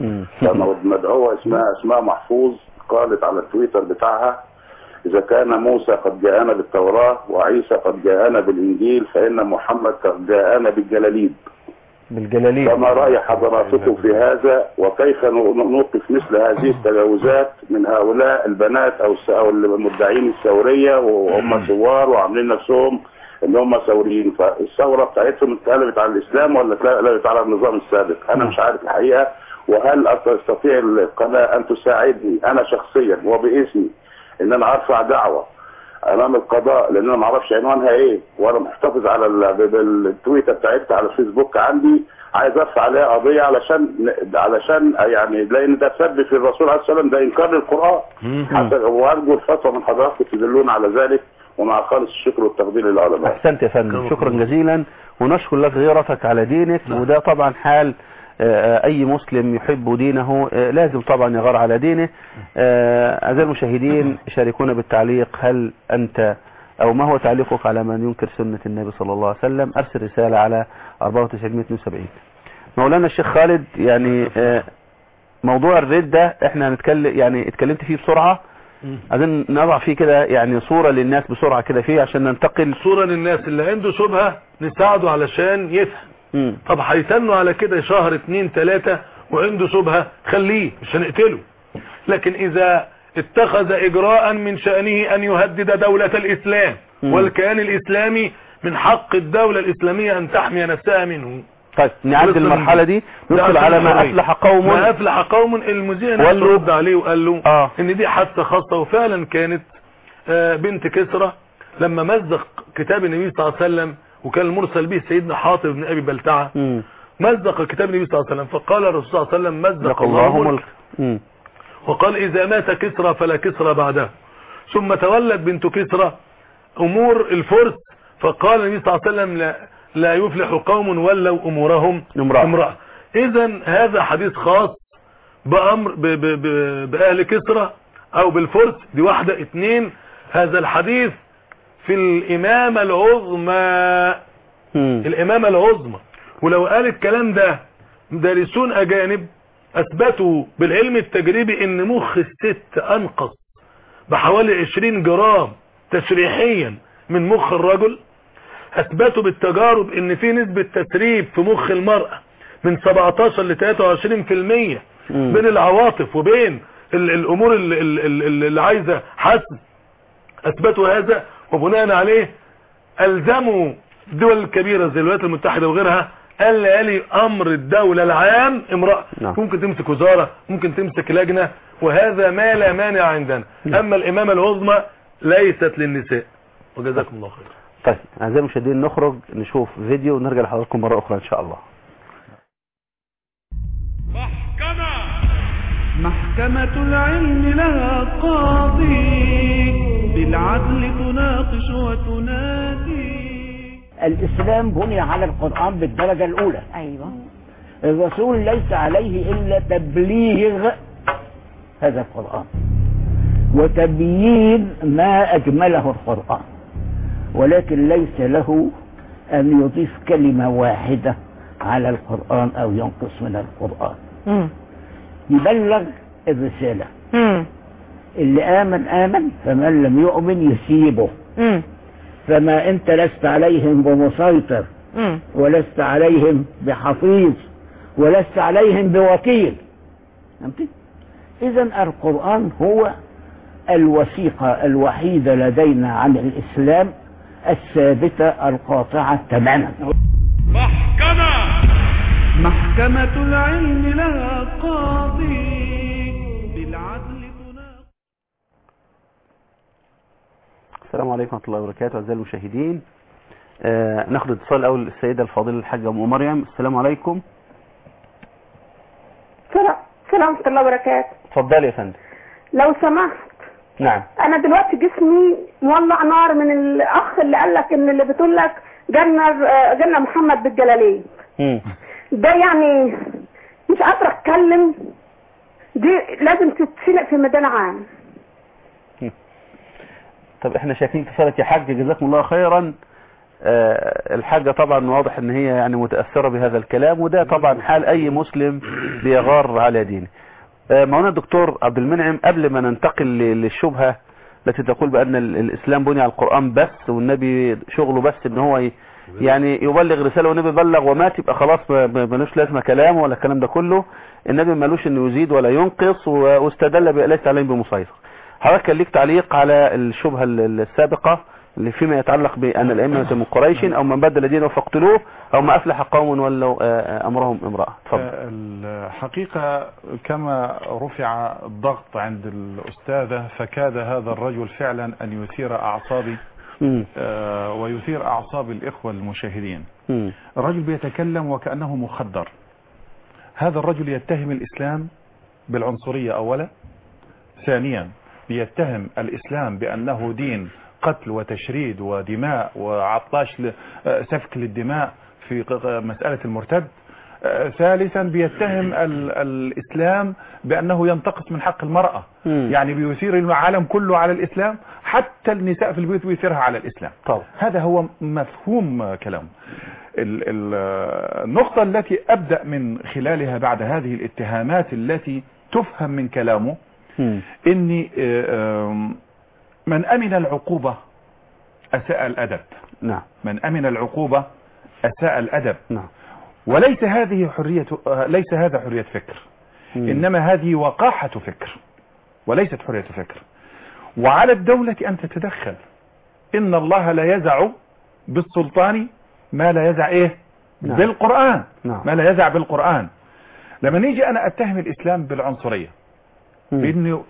فمدعوه اسمها اسماء محفوظ قالت على التويتر بتاعها: إذا كان موسى قد جاءنا بالتوراة وعيسى قد جاءنا بالإنجيل فإن محمد قد جاءنا بالجلاليب. بالجلاليب. فما رأي حضراتكم في هذا؟ وكيف نوقف مثل هذه التجاوزات من هؤلاء البنات أو المدعين الثورية وهم ثوار وعاملين نفسهم إن هم ثوريين؟ فالثورة بتاعتهم اتقلبت على الإسلام ولا اتقلبت على النظام السابق؟ أنا مش عارف الحقيقة. وهل تستطيع القناة أن تساعدني أنا شخصيا وباسمي ان انا ارفع دعوة امام القضاء، لان انا ما اعرفش عنوانها ايه وانا محتفظ على التويتر بتاعتي على الفيسبوك عندي، عايز ارفع عليها قضية علشان علشان يعني لان ده سب في الرسول عليه الصلاه والسلام، ده انكار للقران. حتى وارجو الفتوى من حضراتكم تدلون على ذلك، ومع خالص الشكر والتقدير للعلماء. احسنت يا فندم، شكرا جزيلا ونشكر لك غيرتك على دينك. وده طبعا حال اي مسلم يحب دينه لازم طبعا يغار على دينه. اعزائي المشاهدين شاركونا بالتعليق، هل انت او ما هو تعليقك على من ينكر سنة النبي صلى الله عليه وسلم؟ ارسل رسالة على أربعة وتسعين مئة واثنين وسبعين. مولانا الشيخ خالد، يعني آه، موضوع الردة احنا هنتكلم، يعني اتكلمت فيه بسرعة، عايزين نضع فيه كده يعني صورة للناس بسرعة كده فيه عشان ننتقل. صورة للناس اللي عنده شبهة نساعده علشان يفهم. مم. طب هيتنوا على كده شهر اتنين تلاتة وعنده شبهة خليه، مش هنقتله. لكن اذا اتخذ اجراء من شأنه ان يهدد دولة الاسلام مم. والكيان الاسلامي، من حق الدولة الاسلامية ان تحمي نفسها منه. طيب نعدي المرحلة دي، ندخل على ما افلح قوم. ما افلح قوم، المذيع نفسه رد عليه وقال له آه. ان دي حادثة خاصة. وفعلا كانت آه بنت كسرى لما مزق كتاب النبي صلى الله عليه وسلم، وكان المرسل به سيدنا حاطب بن ابي بلتعة، مم. مزق كتاب النبي صلى الله عليه وسلم، فقال الرسول صلى الله عليه وسلم مزق الله ملك، وقال اذا مات كسرى فلا كسرى بعده. ثم تولت بنت كسرى امور الفرس، فقال النبي صلى الله عليه وسلم لا, لا يفلح قوم ولوا امورهم امرأة, امرأة. اذا هذا حديث خاص بامر ب ب ب باهل كسرى او بالفرس، دي واحدة. اتنين، هذا الحديث في الامامة العظمى، الامامة العظمى. ولو قال الكلام ده دارسون اجانب اثبتوا بالعلم التجريبي ان مخ الست انقص بحوالي عشرين جرام تشريحيا من مخ الرجل. اثبتوا بالتجارب ان في نسبة تسريب في مخ المرأة من سبعتاشر ل تلاتة وعشرين في المية بين العواطف وبين ال الامور اللي, اللي, اللي عايزة حسم. اثبتوا هذا، وبناء عليه الزموا الدول الكبيرة زي الولايات المتحدة وغيرها الا يلي امر الدولة العام امرأة. نعم. ممكن تمسك وزارة، ممكن تمسك لجنة، وهذا ما لا مانع عندنا. نعم. اما الامامة العظمى ليست للنساء. وجزاكم الله خير. طيب اعزائي المشاهدين، نخرج نشوف فيديو ونرجع لحضراتكم مرة اخرى ان شاء الله. محكمة محكمة العلم لها قاضي، بالعدل تناقش وتنادي. الإسلام بني على القرآن بالدرجة الأولى. أيوة. الرسول ليس عليه إلا تبليغ هذا القرآن وتبيين ما أجمله القرآن، ولكن ليس له أن يضيف كلمة واحدة على القرآن أو ينقص من القرآن. م. يبلغ الرسالة. م. اللي آمن آمن، فمن لم يؤمن يسيبه. م. فما أنت لست عليهم بمسيطر، م. ولست عليهم بحفيظ، ولست عليهم بوكيل. إذن القرآن هو الوثيقة الوحيدة لدينا عن الإسلام الثابتة القاطعة تماما. محكمة محكمة العلم لها قاضي، بالعدل تناقش. السلام عليكم ورحمة الله وبركاته أعزائي المشاهدين. آه ناخد اتصال الأول السيدة الفاضلة الحاجة أم مريم. السلام عليكم. سلام سلام ورحمة الله وبركاته. اتفضلي يا فندم. لو سمحت. نعم. أنا دلوقتي جسمي مولع نار من الأخ اللي قال لك إن اللي بتقول لك جنة جنة محمد بالجلالين. امم ده يعني مش قادرة أتكلم، دي لازم تتسلق في ميدان عام. طب احنا شايفين اتصالك يا حاج، جزاكم الله خيرا. آه الحاجة طبعا واضح ان هي يعني متأثرة بهذا الكلام، وده طبعا حال اي مسلم بيغار على دينه. آه مولانا الدكتور عبد المنعم، قبل ما ننتقل للشبهة التي تقول بأن الاسلام بني على القرآن بس، والنبي شغله بس ان هو يعني يبلغ رسالة، والنبي بلغ ومات يبقى خلاص ملوش لازمة كلامه ولا الكلام ده كله. النبي ملوش انه يزيد ولا ينقص، واستدل ليس عليهم بمسيطر. حضرتك كان ليك تعليق على الشبهة السابقة اللي فيما يتعلق بأن الأئمة من قريش أو من بدل دينه فاقتلوه، أو ما أفلح قوم ولوا أمرهم امرأة. تفضل. الحقيقة كما رفع الضغط عند الأستاذة، فكاد هذا الرجل فعلا أن يثير أعصابي آه ويثير أعصاب الإخوة المشاهدين. م. الرجل بيتكلم وكأنه مخدر. هذا الرجل يتهم الإسلام بالعنصرية أولا، ثانيا بيتهم الإسلام بأنه دين قتل وتشريد ودماء وعطاش سفك للدماء في مسألة المرتد، ثالثا بيتهم الإسلام بأنه ينتقص من حق المرأة. م. يعني بيثير العالم كله على الإسلام، حتى النساء في البيوت بيثيرها على الإسلام. طبعا. هذا هو مفهوم كلامه. النقطة التي أبدأ من خلالها بعد هذه الاتهامات التي تفهم من كلامه إني من أمن العقوبة أساء الأدب. نعم. من أمن العقوبة أساء الأدب. نعم. وليس هذه حرية، ليس هذا حرية فكر، مم. إنما هذه وقاحة فكر وليست حرية فكر. وعلى الدولة أن تتدخل. إن الله لا يزع بالسلطان ما لا يزع إيه؟ نعم. بالقرآن. نعم. ما لا يزع بالقرآن. لما نيجي أنا أتهم الإسلام بالعنصرية، بأنه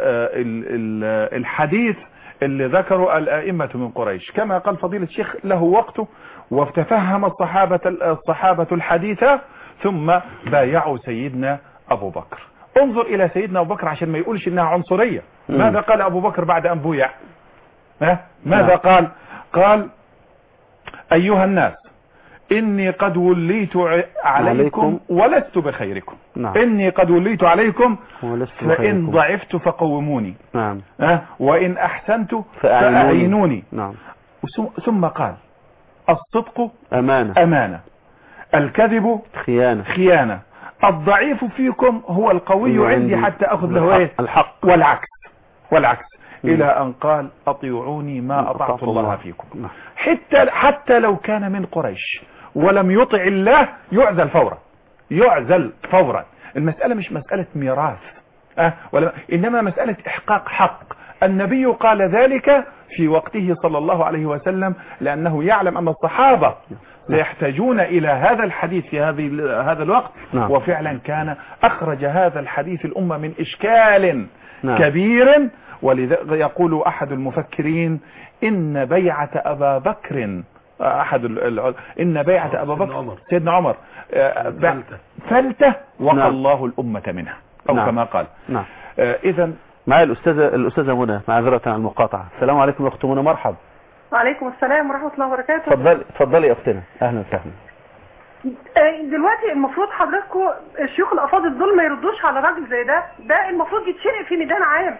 الحديث اللي ذكروا الأئمة من قريش كما قال فضيلة الشيخ له وقته، وتفهم الصحابة الصحابة الحديث ثم بايعوا سيدنا أبو بكر. انظر إلى سيدنا أبو بكر عشان ما يقولش إنها عنصرية. مم. ماذا قال أبو بكر بعد أن بويع؟ ماذا نعم. قال؟ قال أيها الناس إني قد وليت عليكم ولست بخيركم. نعم. إني قد وليت عليكم فإن ضعفت فقوموني. نعم. أه؟ وإن أحسنت فأعينوني. نعم. ثم قال الصدق أمانة. أمانة. الكذب خيانة. خيانة. الضعيف فيكم هو القوي عندي حتى أخذ له إيه؟ الحق. والعكس. والعكس. مم. إلى أن قال أطيعوني ما أطعت الله فيكم. نعم. حتى حتى لو كان من قريش ولم يطع الله يعزل فورا. يعزل فورا. المسألة مش مسألة ميراث، أه ولا إنما مسألة إحقاق حق. النبي قال ذلك في وقته صلى الله عليه وسلم لأنه يعلم أن الصحابة سيحتاجون إلى هذا الحديث في هذه هذا الوقت. نعم. وفعلا كان أخرج هذا الحديث الأمة من إشكال نعم. كبير. ولذا يقول أحد المفكرين إن بيعة أبا بكر أحد ال... إن بيعة أبا بكر عمر. سيدنا عمر فلتة, فلتة وقى نعم. الله الأمة منها أو نعم. كما قال. نعم. إذا معي الأستاذة الأستاذة منى، معذرة عن المقاطعة. السلام عليكم يا أخت منى. مرحبا. وعليكم السلام ورحمة الله وبركاته. تفضلي تفضلي يا أختنا. أهلا وسهلا. دلوقتي المفروض حضراتكم الشيوخ الأفاضل دول ما يردوش على راجل زي ده. ده المفروض يتشرق في ميدان عام.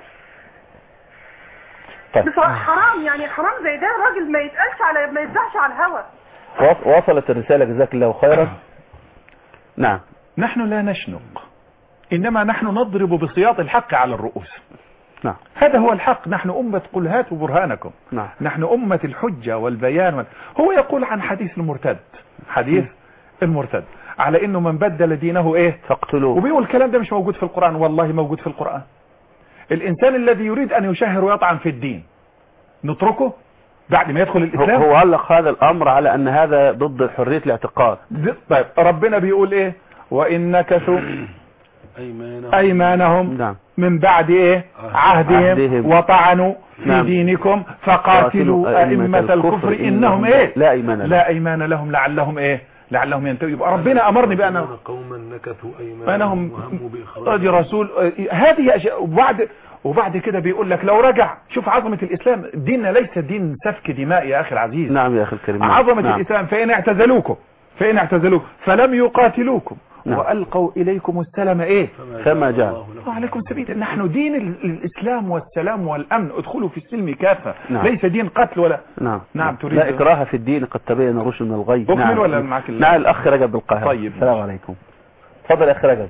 طيب. بصراحة حرام، يعني حرام زي ده راجل ما يتقالش على ما يتزحش على الهوا. وصلت الرسالة جزاك الله خيرا. نعم. نحن لا نشنق، إنما نحن نضرب بسياط الحق على الرؤوس. نعم. هذا هو الحق. نحن أمة قل هاتوا برهانكم. نعم. نحن أمة الحجة والبيان وال... هو يقول عن حديث المرتد، حديث م. المرتد على إنه من بدل دينه إيه فاقتلوه، وبيقول الكلام ده مش موجود في القرآن. والله موجود في القرآن. الإنسان الذي يريد أن يشهر ويطعن في الدين نتركه بعد ما يدخل الإسلام؟ هو علق هذا الأمر على أن هذا ضد حرية الاعتقاد. طيب ربنا بيقول إيه؟ وإن نكثوا أيمانهم, أيمانهم نعم. من بعد إيه؟ عهدهم, عهدهم وطعنوا في نعم. دينكم فقاتلوا أئمة الكفر إنهم إيه؟ لا أيمان لهم, لا أيمان لهم لعلهم إيه؟ لعلهم ينتهوا. يبقى ربنا أمرني بأن قوما نكثوا أيمانهم وهموا بإخراج رسول. هذه أشياء. وبعد وبعد كده بيقول لك لو رجع. شوف عظمة الإسلام. ديننا ليس دين سفك دماء يا أخي العزيز. نعم يا أخي الكريم. عظمة نعم. الإسلام فإن اعتزلوكم فإن اعتزلوكم فلم يقاتلوكم نعم. وألقوا إليكم السلام إيه فما جاء وعليكم سبيل. نحن دين الإسلام والسلام والأمن. ادخلوا في السلم كافة. نعم. ليس دين قتل ولا نعم, نعم. تريد لا إكراه في الدين قد تبين الرشد من الغي. نعم. ولا معك نعم. الأخ رجب بالقاهرة. طيب. السلام عليكم. تفضل يا أخ رجب.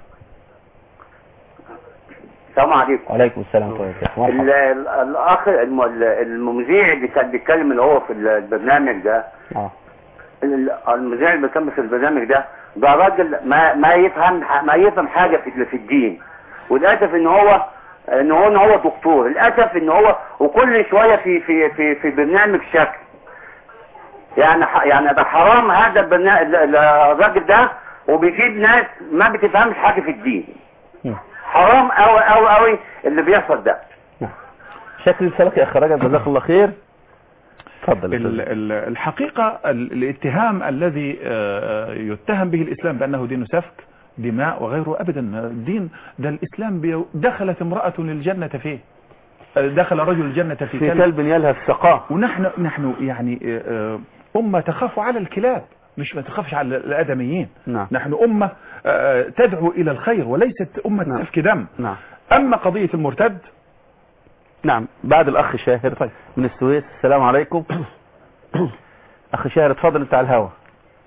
السلام عليكم. وعليكم السلام ورحمة الله. الأخ المذيع اللي كان بيتكلم اللي هو في البرنامج ده اه المذيع اللي بيتكلم في البرنامج ده ده راجل ما ما يفهم ما يفهم حاجة في في الدين. وللأسف إن هو إن هو إن هو دكتور. للأسف إن هو وكل شوية في في في في برنامج شكل يعني يعني ده حرام هذا البرنامج الراجل ده وبيفيد ناس ما بتفهمش حاجة في الدين. حرام قوي قوي قوي اللي بيحصل ده. شكل رسالتك يا اخ رجب جزاك الله خير. تفضل. الحقيقة الاتهام الذي يتهم به الإسلام بأنه دين سفك دماء وغيره أبدا. الدين ده الإسلام دخلت امرأة الجنة فيه. دخل رجل الجنة في, في كلب يلهث سقاه. ونحن نحن يعني أمة تخاف على الكلاب مش ما تخافش على الآدميين. نعم. نحن أمة تدعو إلى الخير وليست أمة نعم. سفك دم. نعم. أما قضية المرتد نعم بعد الأخ شاهر من السويس. السلام عليكم. أخ شاهر اتفضل انت على الهوا.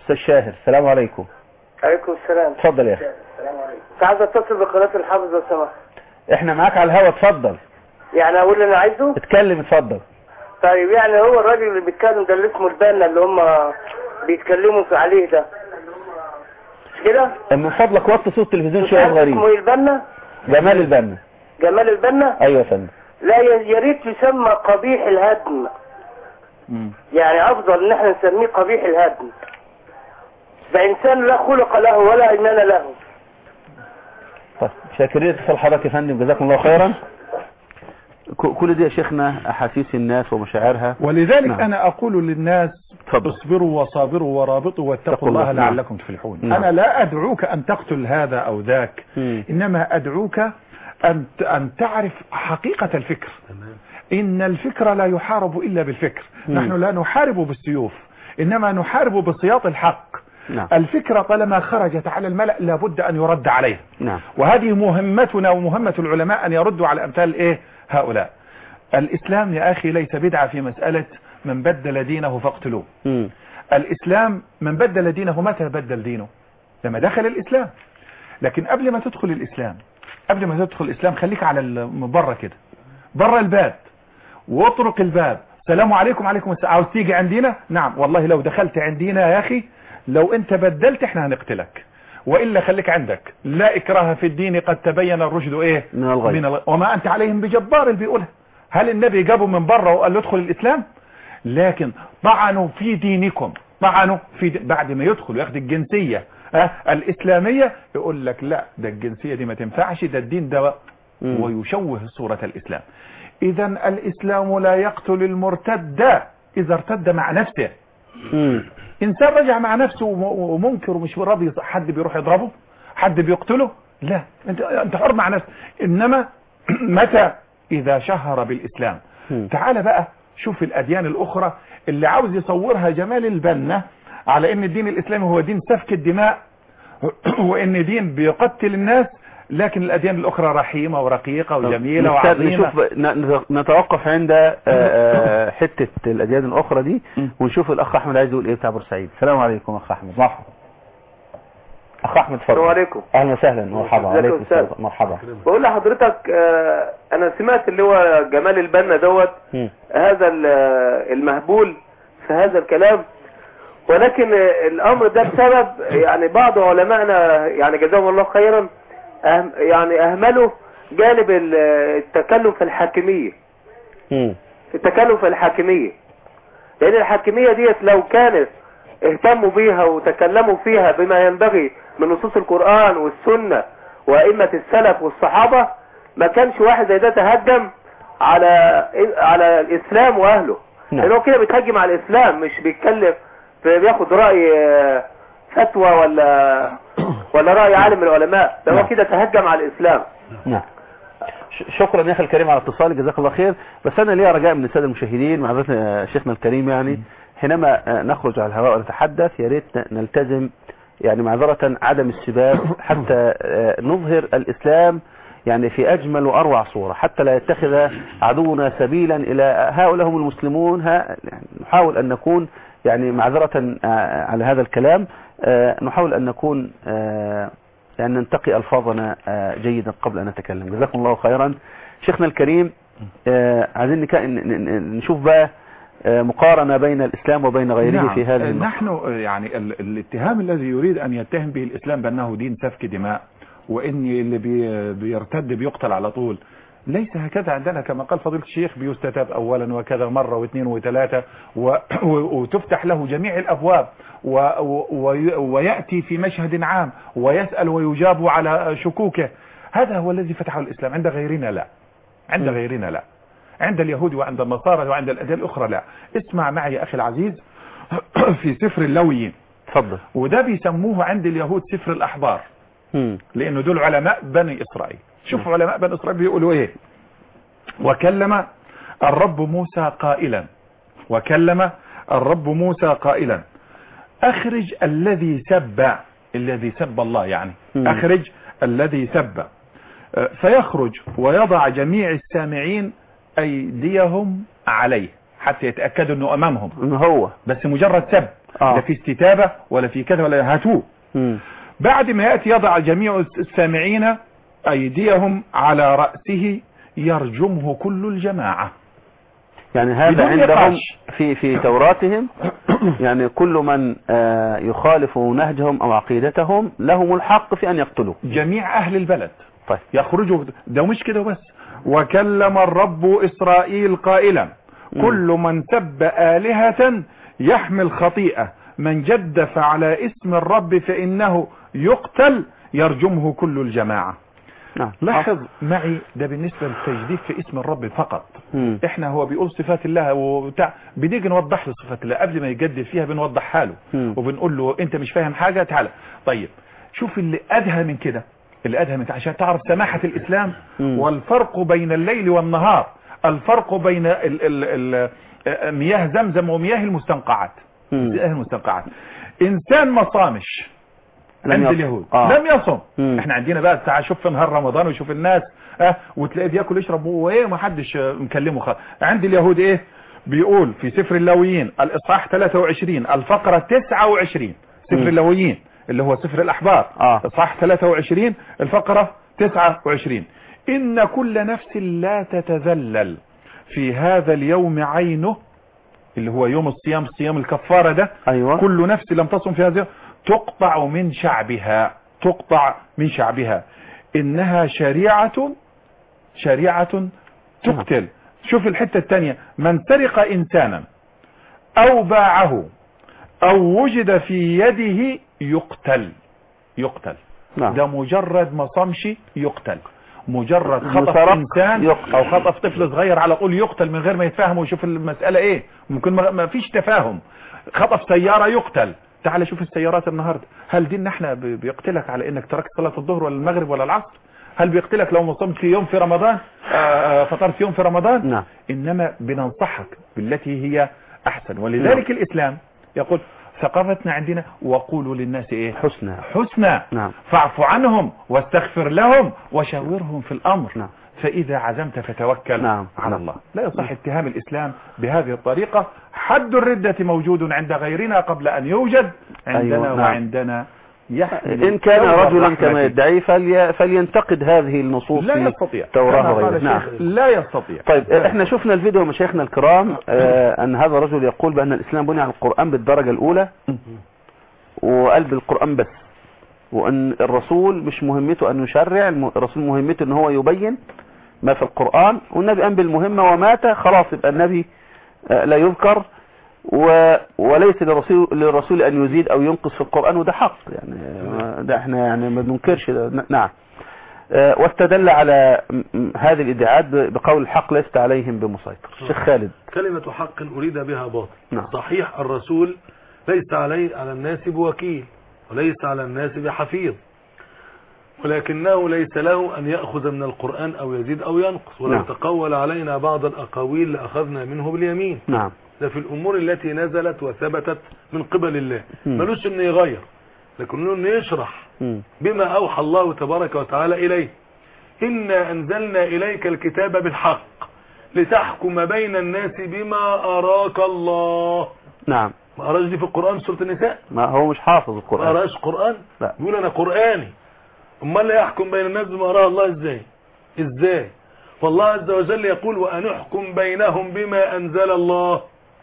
استاذ شاهر السلام عليكم. عليكم السلام. اتفضل يا اخي. كنت عايز اتصل بقناه الحافظ لو سمحت. احنا معاك على الهوا، اتفضل. يعني اقول اللي انا عايزه؟ اتكلم اتفضل. طيب يعني هو الراجل اللي بيتكلم ده اللي اسمه البنا اللي هم بيتكلموا في عليه ده مش كده؟ من فضلك وطي صوت التلفزيون شويه غريب. اسمه ايه البنا؟ جمال البنا. جمال البنا؟ ايوه يا فندم. لا يا ريت يسمى قبيح الهدم. مم. يعني افضل ان احنا نسميه قبيح الهدم. ده انسان لا خلق له ولا ايمان له. طيب شاكرين اتصال حضرتك يا فندم، جزاكم الله خيرا. كل دي يا شيخنا احاسيس الناس ومشاعرها، ولذلك نعم. انا اقول للناس تفضل. اصبروا وصابروا ورابطوا واتقوا الله لعلكم تفلحون. نعم. انا لا ادعوك ان تقتل هذا او ذاك، مم. انما ادعوك ان ان تعرف حقيقة الفكر. ان الفكر لا يحارب الا بالفكر. مم. نحن لا نحارب بالسيوف، انما نحارب بسياط الحق. نعم. الفكرة طالما خرجت على الملأ لابد ان يرد عليها. نعم. وهذه مهمتنا ومهمة العلماء ان يردوا على امثال ايه هؤلاء. الإسلام يا أخي ليس بدعة في مسألة من بدل دينه فاقتلوه. مم. الإسلام من بدل دينه متى بدل دينه؟ لما دخل الإسلام. لكن قبل ما تدخل الإسلام قبل ما تدخل الإسلام خليك على بره كده، بره الباب واطرق الباب، سلام عليكم. عليكم السلام. عاوز تيجي عندنا؟ نعم. والله لو دخلت عندنا يا أخي لو أنت بدلت احنا هنقتلك، وإلا خليك عندك. لا إكراه في الدين قد تبين الرشد إيه من الغي, من الغي. وما أنت عليهم بجبار اللي بيقولها. هل النبي جابه من بره وقال له ادخل الإسلام؟ لكن طعنوا في دينكم، طعنوا في دي... بعد ما يدخل وياخد الجنسية ها الإسلامية يقول لك لا ده الجنسية دي ما تنفعش، ده الدين ده، ويشوه صورة الإسلام. إذا الإسلام لا يقتل المرتد إذا ارتد مع نفسه. مم. إنسان رجع مع نفسه ومنكر ومش راضي، حد بيروح يضربه، حد بيقتله، لا انت انت حر مع نفسك. انما متى؟ اذا شهر بالاسلام. م. تعال بقى شوف الاديان الاخرى اللي عاوز يصورها جمال البنا على ان الدين الاسلامي هو دين سفك الدماء وان دين بيقتل الناس، لكن الاديان الاخرى رحيمه ورقيقه وجميله وعظيمه. نشوف نتوقف عند حته الاديان الاخرى دي ونشوف الاخ احمد عايز يقول ايه بتاع بورسعيد. السلام عليكم اخ احمد. مرحبا اخ احمد اتفضل. السلام عليكم. اهلا وسهلا. مرحبا. عليكم السلام. مرحبا. بقول لحضرتك آه انا سمعت اللي هو جمال البنا دوت هذا المهبول في هذا الكلام، ولكن الامر ده بسبب يعني بعض علمائنا يعني جزاهم الله خيرا أهم يعني اهملوا جانب التكلم في الحاكمية. التكلم في الحاكمية، لان الحاكمية ديت لو كانت اهتموا بيها وتكلموا فيها بما ينبغي من نصوص القرآن والسنة وائمة السلف والصحابة ما كانش واحد زي ده تهجم على على الاسلام واهله. لانه كده بيتهجم على الاسلام، مش بيتكلم بياخد رأي فتوى ولا ولا رأي عالم من العلماء، ده هو كده تهجم على الاسلام. نعم. شكرا يا اخي الكريم على اتصالك، جزاك الله خير. بس انا ليا رجاء من الساده المشاهدين مع شيخنا الكريم، يعني حينما نخرج على الهواء ونتحدث يا ريت نلتزم يعني معذرة عدم السباب حتى نظهر الإسلام يعني في أجمل وأروع صورة، حتى لا يتخذ عدونا سبيلا إلى هؤلاء هم المسلمون. ها يعني نحاول أن نكون يعني معذرة على هذا الكلام، نحاول أن نكون يعني ننتقي ألفاظنا جيدا قبل أن نتكلم. جزاكم الله خيرا. شيخنا الكريم عايزين نشوف بقى مقارنة بين الإسلام وبين غيره. نعم. في هذه النقطة. نحن يعني ال الاتهام الذي يريد أن يتهم به الإسلام بأنه دين سفك دماء وإن اللي بي بيرتد بيقتل على طول، ليس هكذا عندنا. كما قال فضيلة الشيخ بيستتاب أولا وكذا مرة واثنين وثلاثة وتفتح له جميع الأبواب ويأتي في مشهد عام ويسأل ويجاب على شكوكه. هذا هو الذي فتحه الإسلام. عند غيرنا لا، عند غيرنا لا، عند اليهود وعند النصارى وعند الأديان الأخرى لا. اسمع معي يا أخي العزيز في سفر اللويين. تفضل. وده بيسموه عند اليهود سفر الأحبار، لأنه دول علماء بني إسرائيل. شوف علماء بني إسرائيل بيقولوا إيه. وكلم الرب موسى قائلا وكلم الرب موسى قائلا أخرج الذي سب، الذي سب الله يعني م. أخرج الذي سب فيخرج ويضع جميع السامعين أيديهم عليه حتى يتأكدوا أنه أمامهم إنه هو بس مجرد سب. آه. لا في استتابة ولا في كذا ولا هاتوه. مم. بعد ما يأتي يضع جميع السامعين أيديهم على رأسه يرجمه كل الجماعة. يعني هذا بدون عندهم نقاش. في في توراتهم يعني كل من آه، يخالف نهجهم أو عقيدتهم لهم الحق في أن يقتلوه. جميع أهل البلد طيب. يخرجوا. ده مش كده بس، وكلم الرب إسرائيل قائلا كل من سب آلهة يحمل خطيئة، من جدف على اسم الرب فإنه يقتل، يرجمه كل الجماعة. نعم. لاحظ معي ده بالنسبة للتجديف في اسم الرب فقط. مم. احنا هو بيقول صفات الله وبتاع، بنيجي نوضح له صفات الله قبل ما يجدف فيها، بنوضحها له مم. وبنقول له انت مش فاهم حاجة تعالى. طيب شوف اللي ادهى من كده، اللي ادهى من كده عشان تعرف سماحة الاسلام مم. والفرق بين الليل والنهار، الفرق بين ال ال ال مياه زمزم ومياه المستنقعات. مم. مياه المستنقعات. انسان ما صامش عند يصم. اليهود آه. لم يصم. مم. احنا عندنا بقى تعال شوف في نهار رمضان وشوف الناس اه وتلاقيه بياكل يشرب وايه ما حدش مكلمه خالص. عند اليهود ايه بيقول في سفر اللاويين الاصحاح ثلاثة وعشرين الفقرة تسعة وعشرين، سفر مم. اللاويين اللي هو سفر الاحبار آه. الاصحاح ثلاثة وعشرين الفقرة تسعة وعشرين ان كل نفس لا تتذلل في هذا اليوم عينه، اللي هو يوم الصيام، صيام الكفارة ده. أيوة. كل نفس لم تصم في هذا تقطع من شعبها، تقطع من شعبها، إنها شريعة شريعة تقتل. شوف الحتة الثانية، من سرق إنسانا أو باعه أو وجد في يده يقتل. يقتل. نعم. ده مجرد ما صمش يقتل، مجرد خطف مسرق انسان يقتل. او خطف طفل صغير على طول يقتل من غير ما يتفاهم ويشوف المسألة ايه. ممكن ما ما فيش تفاهم. خطف سيارة يقتل. تعال شوف السيارات النهاردة، هل ديننا احنا بي- بيقتلك على انك تركت صلاة الظهر ولا المغرب ولا العصر؟ هل بيقتلك لو ما صمت في يوم في رمضان، آه، آه، فطرت يوم في رمضان؟ نعم. انما بننصحك بالتي هي احسن. ولذلك نعم. الاسلام يقول ثقافتنا عندنا وقولوا للناس ايه؟ حسنى. حسنى. نعم. فاعف عنهم واستغفر لهم وشاورهم في الامر. نعم. فاذا عزمت فتوكل نعم. على الله. لا يصح اتهام الاسلام بهذه الطريقة. حد الردة موجود عند غيرنا قبل ان يوجد عندنا. أيوة. نعم. وعندنا يحمل إن كان ثوب رجلا الرحمة. كما يدعي فلي فلينتقد هذه النصوص لا في يستطيع. التوراة كما قال وغيرها. نعم. الشيخ لا يستطيع. طيب احنا شفنا الفيديو مشايخنا الكرام آه ان هذا الرجل يقول بان الاسلام بني على القرآن بالدرجة الاولى وقلب القرآن بس، وان الرسول مش مهمته ان يشرع، الم- الرسول مهمته ان هو يبين ما في القرآن، والنبي قام بالمهمة ومات، خلاص يبقى النبي آه لا يذكر، و... وليس للرسول للرسول ان يزيد او ينقص في القرآن، وده حق يعني آه، ده احنا يعني ما بننكرش ده. ن- نعم. آه، واستدل على م- م- هذه الادعاءات ب- بقول الحق لست عليهم بمسيطر. شيخ خالد. كلمة حق أريد بها باطل. نعم. صحيح الرسول ليس عليه على الناس بوكيل وليس على الناس بحفيظ، ولكنه ليس له أن يأخذ من القرآن أو يزيد أو ينقص، ولو نعم. تقول علينا بعض الأقاويل لأخذنا منه باليمين. نعم. ده في الأمور التي نزلت وثبتت من قبل الله، مم. ملوش أنه يغير، لكنه أنه يشرح مم. بما أوحى الله تبارك وتعالى إليه. إنا أنزلنا إليك الكتاب بالحق لتحكم بين الناس بما أراك الله. نعم. ما أراش دي في القرآن سورة النساء؟ ما هو مش حافظ ما القرآن. أراش قرآن؟ لا. يقول أنا قرآني. أما اللي يحكم بين الناس بما أراه الله إزاي؟ إزاي؟ والله عز وجل يقول وأن يحكم بينهم بما أنزل الله.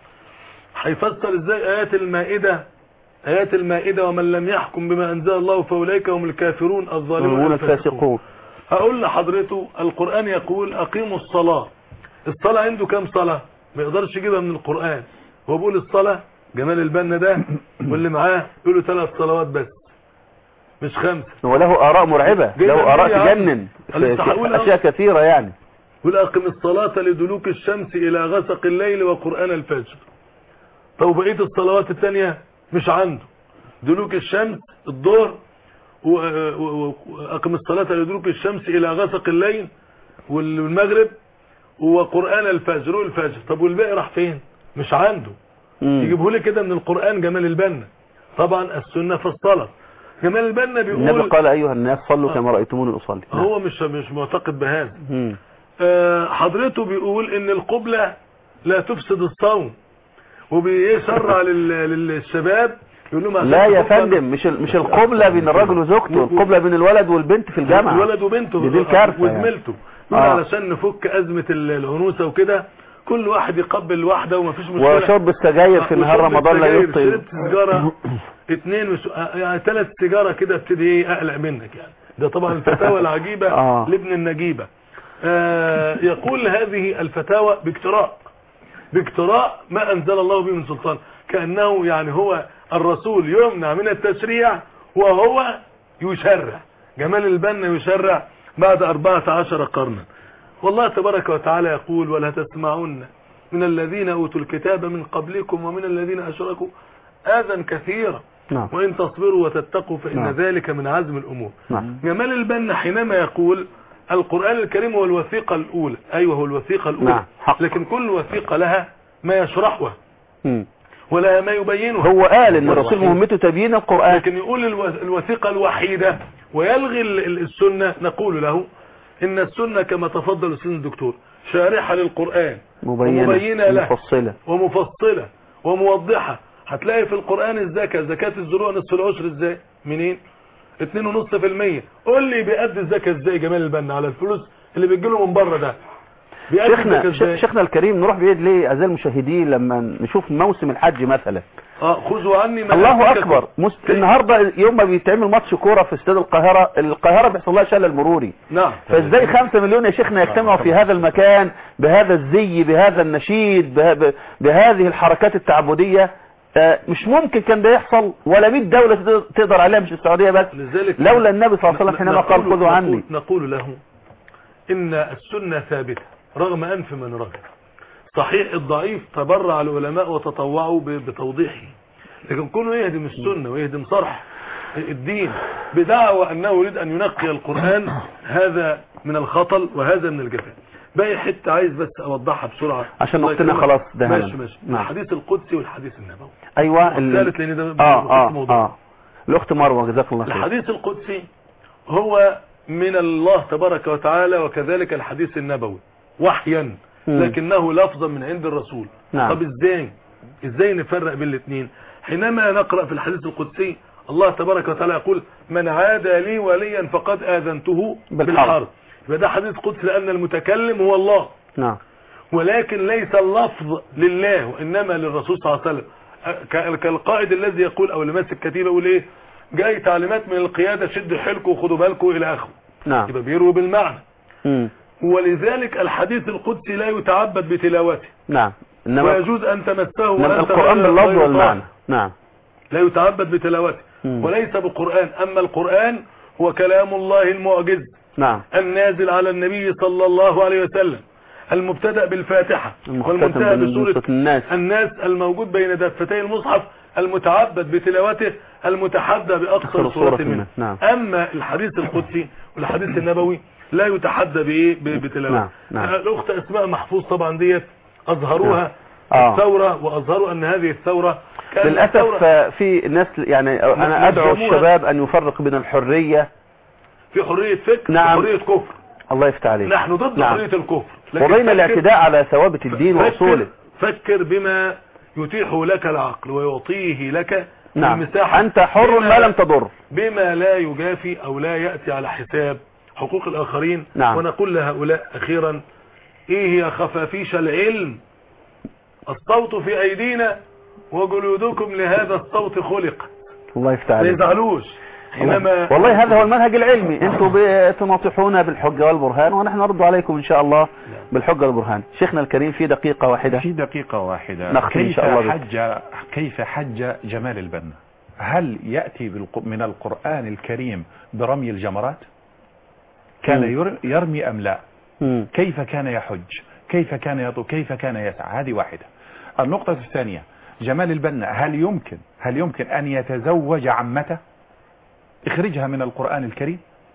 هيفسر إزاي آيات المائدة؟ آيات المائدة ومن لم يحكم بما أنزل الله فأولئك هم الكافرون الظالمون هم الفاسقون. الفاسقون. هقول لحضرته القرآن يقول أقيموا الصلاة. الصلاة عنده كام صلاة؟ ما يقدرش يجيبها من القرآن. هو بيقول الصلاة جمال البنا ده واللي معاه يقولوا ثلاث صلوات بس مش خمسة. وله آراء مرعبة، له آراء تجنن في في أشياء كثيرة يعني. يقول أقم الصلاة لدلوك الشمس إلى غسق الليل وقرآن الفجر. طب بقية الصلوات الثانية مش عنده. دلوك الشمس الظهر، وأقم الصلاة لدلوك الشمس إلى غسق الليل والمغرب وقرآن الفجر والفجر. طب والباقي راح فين؟ مش عنده. يجيبه لي كده من القرآن جمال البنا. طبعا السنة في الصلاة. جمال البنا بيقول النبي قال أيها الناس صلوا كما رأيتموني أصلي. هو مش مش معتقد بهذا. آه حضرته بيقول ان القبلة لا تفسد الصوم، وبيشرع لل- للشباب يقول لهم عشان لا يا تفكر- فندم، مش ال- مش القبلة بين الرجل وزوجته، القبلة بين الولد والبنت في الجامعة. الولد وبنته دي, دي الكارثة يعني. وزميلته يقول آه. علشان نفك أزمة ال- العنوسة وكده كل واحد يقبل واحدة ومفيش مشكلة. وشرب السجاير في نهار وشرب رمضان لا السجاير، يبطل. شربت سيجارة اتنين وش... يعني ثلاث سيجارة كده ابتدي ايه اقلق منك يعني. ده طبعا الفتاوى العجيبة آه. لابن النجيبة. آه يقول هذه الفتاوى باجتراء باجتراء ما انزل الله به من سلطان، كأنه يعني هو الرسول يمنع من التشريع وهو يشرع. جمال البنا يشرع بعد أربعة عشر قرنا. والله تبارك وتعالى يقول ولا تسمعون من الذين أوتوا الكتاب من قبلكم ومن الذين أشركوا آذى كثيرا نعم. وإن تصبروا وتتقوا فإن نعم. ذلك من عزم الأمور. نعم. جمال البنا حينما يقول القرآن الكريم هو الوثيقة الأولى، أيوه هو الوثيقة الأولى، نعم. حق. لكن كل وثيقة لها ما يشرحها مم. ولها ما يبينها. هو قال ان الرسول مهمته تبيين القرآن، لكن يقول الو- الوثيقة الوحيدة ويلغي ال- ال- السنة. نقول له إن السنة كما تفضل السنة الدكتور شارحة للقرآن مبينة ومبينة له مفصلة ومفصلة وموضحة. هتلاقي في القرآن الزكاة، زكاة الزروع نصف العشر ازاي منين؟ اتنين ونص في المية. قول لي بيأدي الزكاة ازاي جمال البنا على الفلوس اللي بيجيله من بره ده؟ بيأدي الزكاة شيخنا ازاي؟ شيخنا الكريم، نروح بعيد ليه اعزائي المشاهدين لما نشوف موسم الحج مثلا؟ اه خذوا عني ما الله اكبر. مست... النهارده يوم ما بيتعمل ماتش كوره في استاد القاهره، القاهره بيحصل لها شلل مروري. نعم. فازاي خمسة مليون يا شيخنا يجتمعوا في هذا المكان بهذا الزي بهذا النشيد به... ب... بهذه الحركات التعبديه؟ آه مش ممكن كان ده يحصل، ولا مية دولة تقدر- تقدر عليها، مش السعوديه بس. لذلك لولا النبي صلى الله عليه وسلم حينما قال نقول- خذوا عني. نقول, نقول له إن السنة ثابتة رغم أنف من رجل. صحيح الضعيف تبرع العلماء وتطوعوا ب- بتوضيحه، لكن كونه يهدم السنة ويهدم صرح الدين بدعوى أنه يريد أن ينقي القرآن، هذا من الخطل وهذا من الجفاء. باقي حتة عايز بس أوضحها بسرعة عشان الله وقتنا يكرمك. خلاص ده. ماشي ماشي. نعم. الحديث القدسي والحديث النبوي. ايوه ال... الثالث لأن ده اه اه موضوع. اه الاخت مروه جزاك الله خير. الحديث القدسي هو من الله تبارك وتعالى، وكذلك الحديث النبوي وحيا مم. لكنه لفظا من عند الرسول. نعم. طب ازاي ازاي نفرق بين الاثنين؟ حينما نقرأ في الحديث القدسي الله تبارك وتعالى يقول من عادى لي وليا فقد آذنته بالحرب. بالحرب. يبقى ده حديث قدسي لأن المتكلم هو الله، نعم. ولكن ليس اللفظ لله وإنما للرسول صلى الله عليه وسلم. ك- كالقائد الذي يقول أو اللي ماسك كتيبة يقول إيه جاي تعليمات من القيادة شدوا حيلكم وخدوا بالكم إلى آخره. نعم. يبقى بيروي بالمعنى. مم. ولذلك الحديث القدسي لا يتعبد بتلاوته، نعم. انما ويجوز أن تمسه إنما وأنت القرآن غير- باللفظ غير والمعنى. طاهر. نعم. لا يتعبد بتلاوته مم. وليس بالقرآن. أما القرآن هو كلام الله المعجز نعم. النازل على النبي صلى الله عليه وسلم، المبتدأ بالفاتحة المختتم والمنتهى بسورة بسورة الناس. الناس، الموجود بين دفتي المصحف، المتعبد بتلاوته، المتحدى بأقصر أقصر سورة سورة منه. منه. نعم. أما الحديث القدسي والحديث النبوي لا يتحدى بإيه ب- بتلاوته. نعم. نعم. الأخت أسماء محفوظ طبعا ديت أظهروها نعم. آه. الثورة، وأظهروا أن هذه الثورة كانت للأسف ثورة آه، في ناس يعني أنا أدعو نجموها. الشباب أن يفرق بين الحرية. في حرية فكر نعم. وحرية كفر. الله يفتح عليك. نحن ضد نعم. حرية الكفر، لكن وبين فكر- الاعتداء على ثوابت الدين فكر- وأصوله. فكر بما يتيح لك العقل ويعطيه لك نعم. المساحة، أنت حر بما- ما لم تضر. بما لا يجافي أو لا يأتي على حساب حقوق الآخرين. نعم. ونقول لهؤلاء أخيرا إيه هي خفافيش العلم؟ الصوت في أيدينا وجلودكم لهذا الصوت خلق. الله يفتح ما عليك. يزعلوش حينما والله هذا هو المنهج العلمي. انتم بتناطحونا بالحجة والبرهان ونحن نرد عليكم ان شاء الله بالحجة والبرهان. شيخنا الكريم في دقيقة واحدة. في دقيقة واحدة نختم إن كيف شاء الله بك. حج كيف حج جمال البنا؟ هل يأتي بالق- من القرآن الكريم برمي الجمرات؟ كان مم. ير- يرمي أم لا؟ مم. كيف كان يحج؟ كيف كان يطوف؟ كيف كان يسعى؟ هذه واحدة. النقطة الثانية جمال البنا هل يمكن هل يمكن أن يتزوج عمته؟ اخرجها من القرآن الكريم.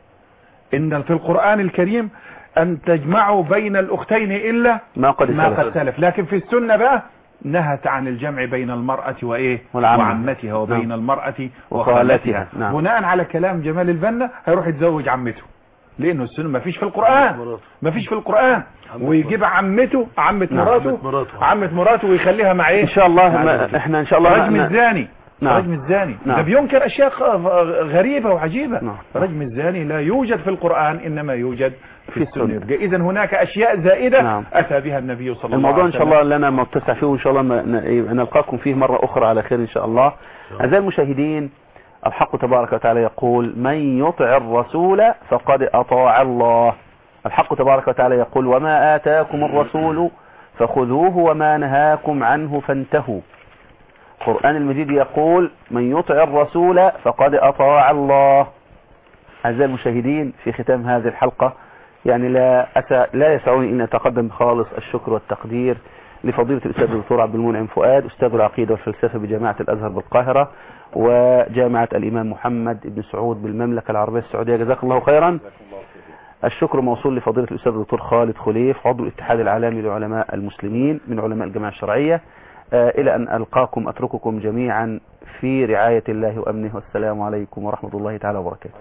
إن في القرآن الكريم أن تجمعوا بين الأختين إلا ما قد ما سلف. قد سلف، لكن في السنة بقى نهت عن الجمع بين المرأة وإيه والعمة. وعمتها وبين نعم. المرأة وخالتها. وخالتها. نعم. بناء على كلام جمال البنا هيروح يتزوج عمته. لانه السنه ما فيش في القران ما فيش في القران ويجيب عمته عمه مراته عمه مراته ويخليها مع ايه ان شاء الله ما احنا ان شاء الله رجم الزاني نعم. رجم الزاني نعم. ده بينكر اشياء غريبه وعجيبه. نعم. رجم الزاني لا يوجد في القران انما يوجد في السنه. اذا هناك اشياء زائده نعم. اتى بها النبي صلى الله عليه وسلم. الموضوع ان شاء الله لنا متسع فيه وان شاء الله نلقاكم فيه مره اخرى على خير ان شاء الله. اعزائي المشاهدين، الحق تبارك وتعالى يقول من يطع الرسول فقد اطاع الله. الحق تبارك وتعالى يقول وما آتاكم الرسول فخذوه وما نهاكم عنه فانتهوا. القرآن المجيد يقول من يطع الرسول فقد أطاع الله. أعزائي المشاهدين، في ختام هذه الحلقة يعني لا أتى لا يسعني أن أتقدم بخالص الشكر والتقدير لفضيلة الأستاذ الدكتور عبد المنعم فؤاد، أستاذ العقيدة والفلسفة بجامعة الأزهر بالقاهرة وجامعة الإمام محمد بن سعود بالمملكة العربية السعودية، جزاك الله خيرا. الشكر موصول لفضيلة الأستاذ الدكتور خالد خليف عضو الاتحاد العالمي لعلماء المسلمين من علماء الجماعة الشرعية. آه إلى أن ألقاكم أترككم جميعا في رعاية الله وأمنه، والسلام عليكم ورحمة الله تعالى وبركاته.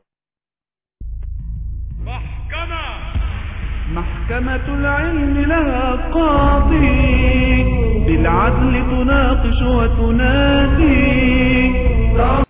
محكمة محكمة العلم لها قاضي بالعدل تناقش وتنادي.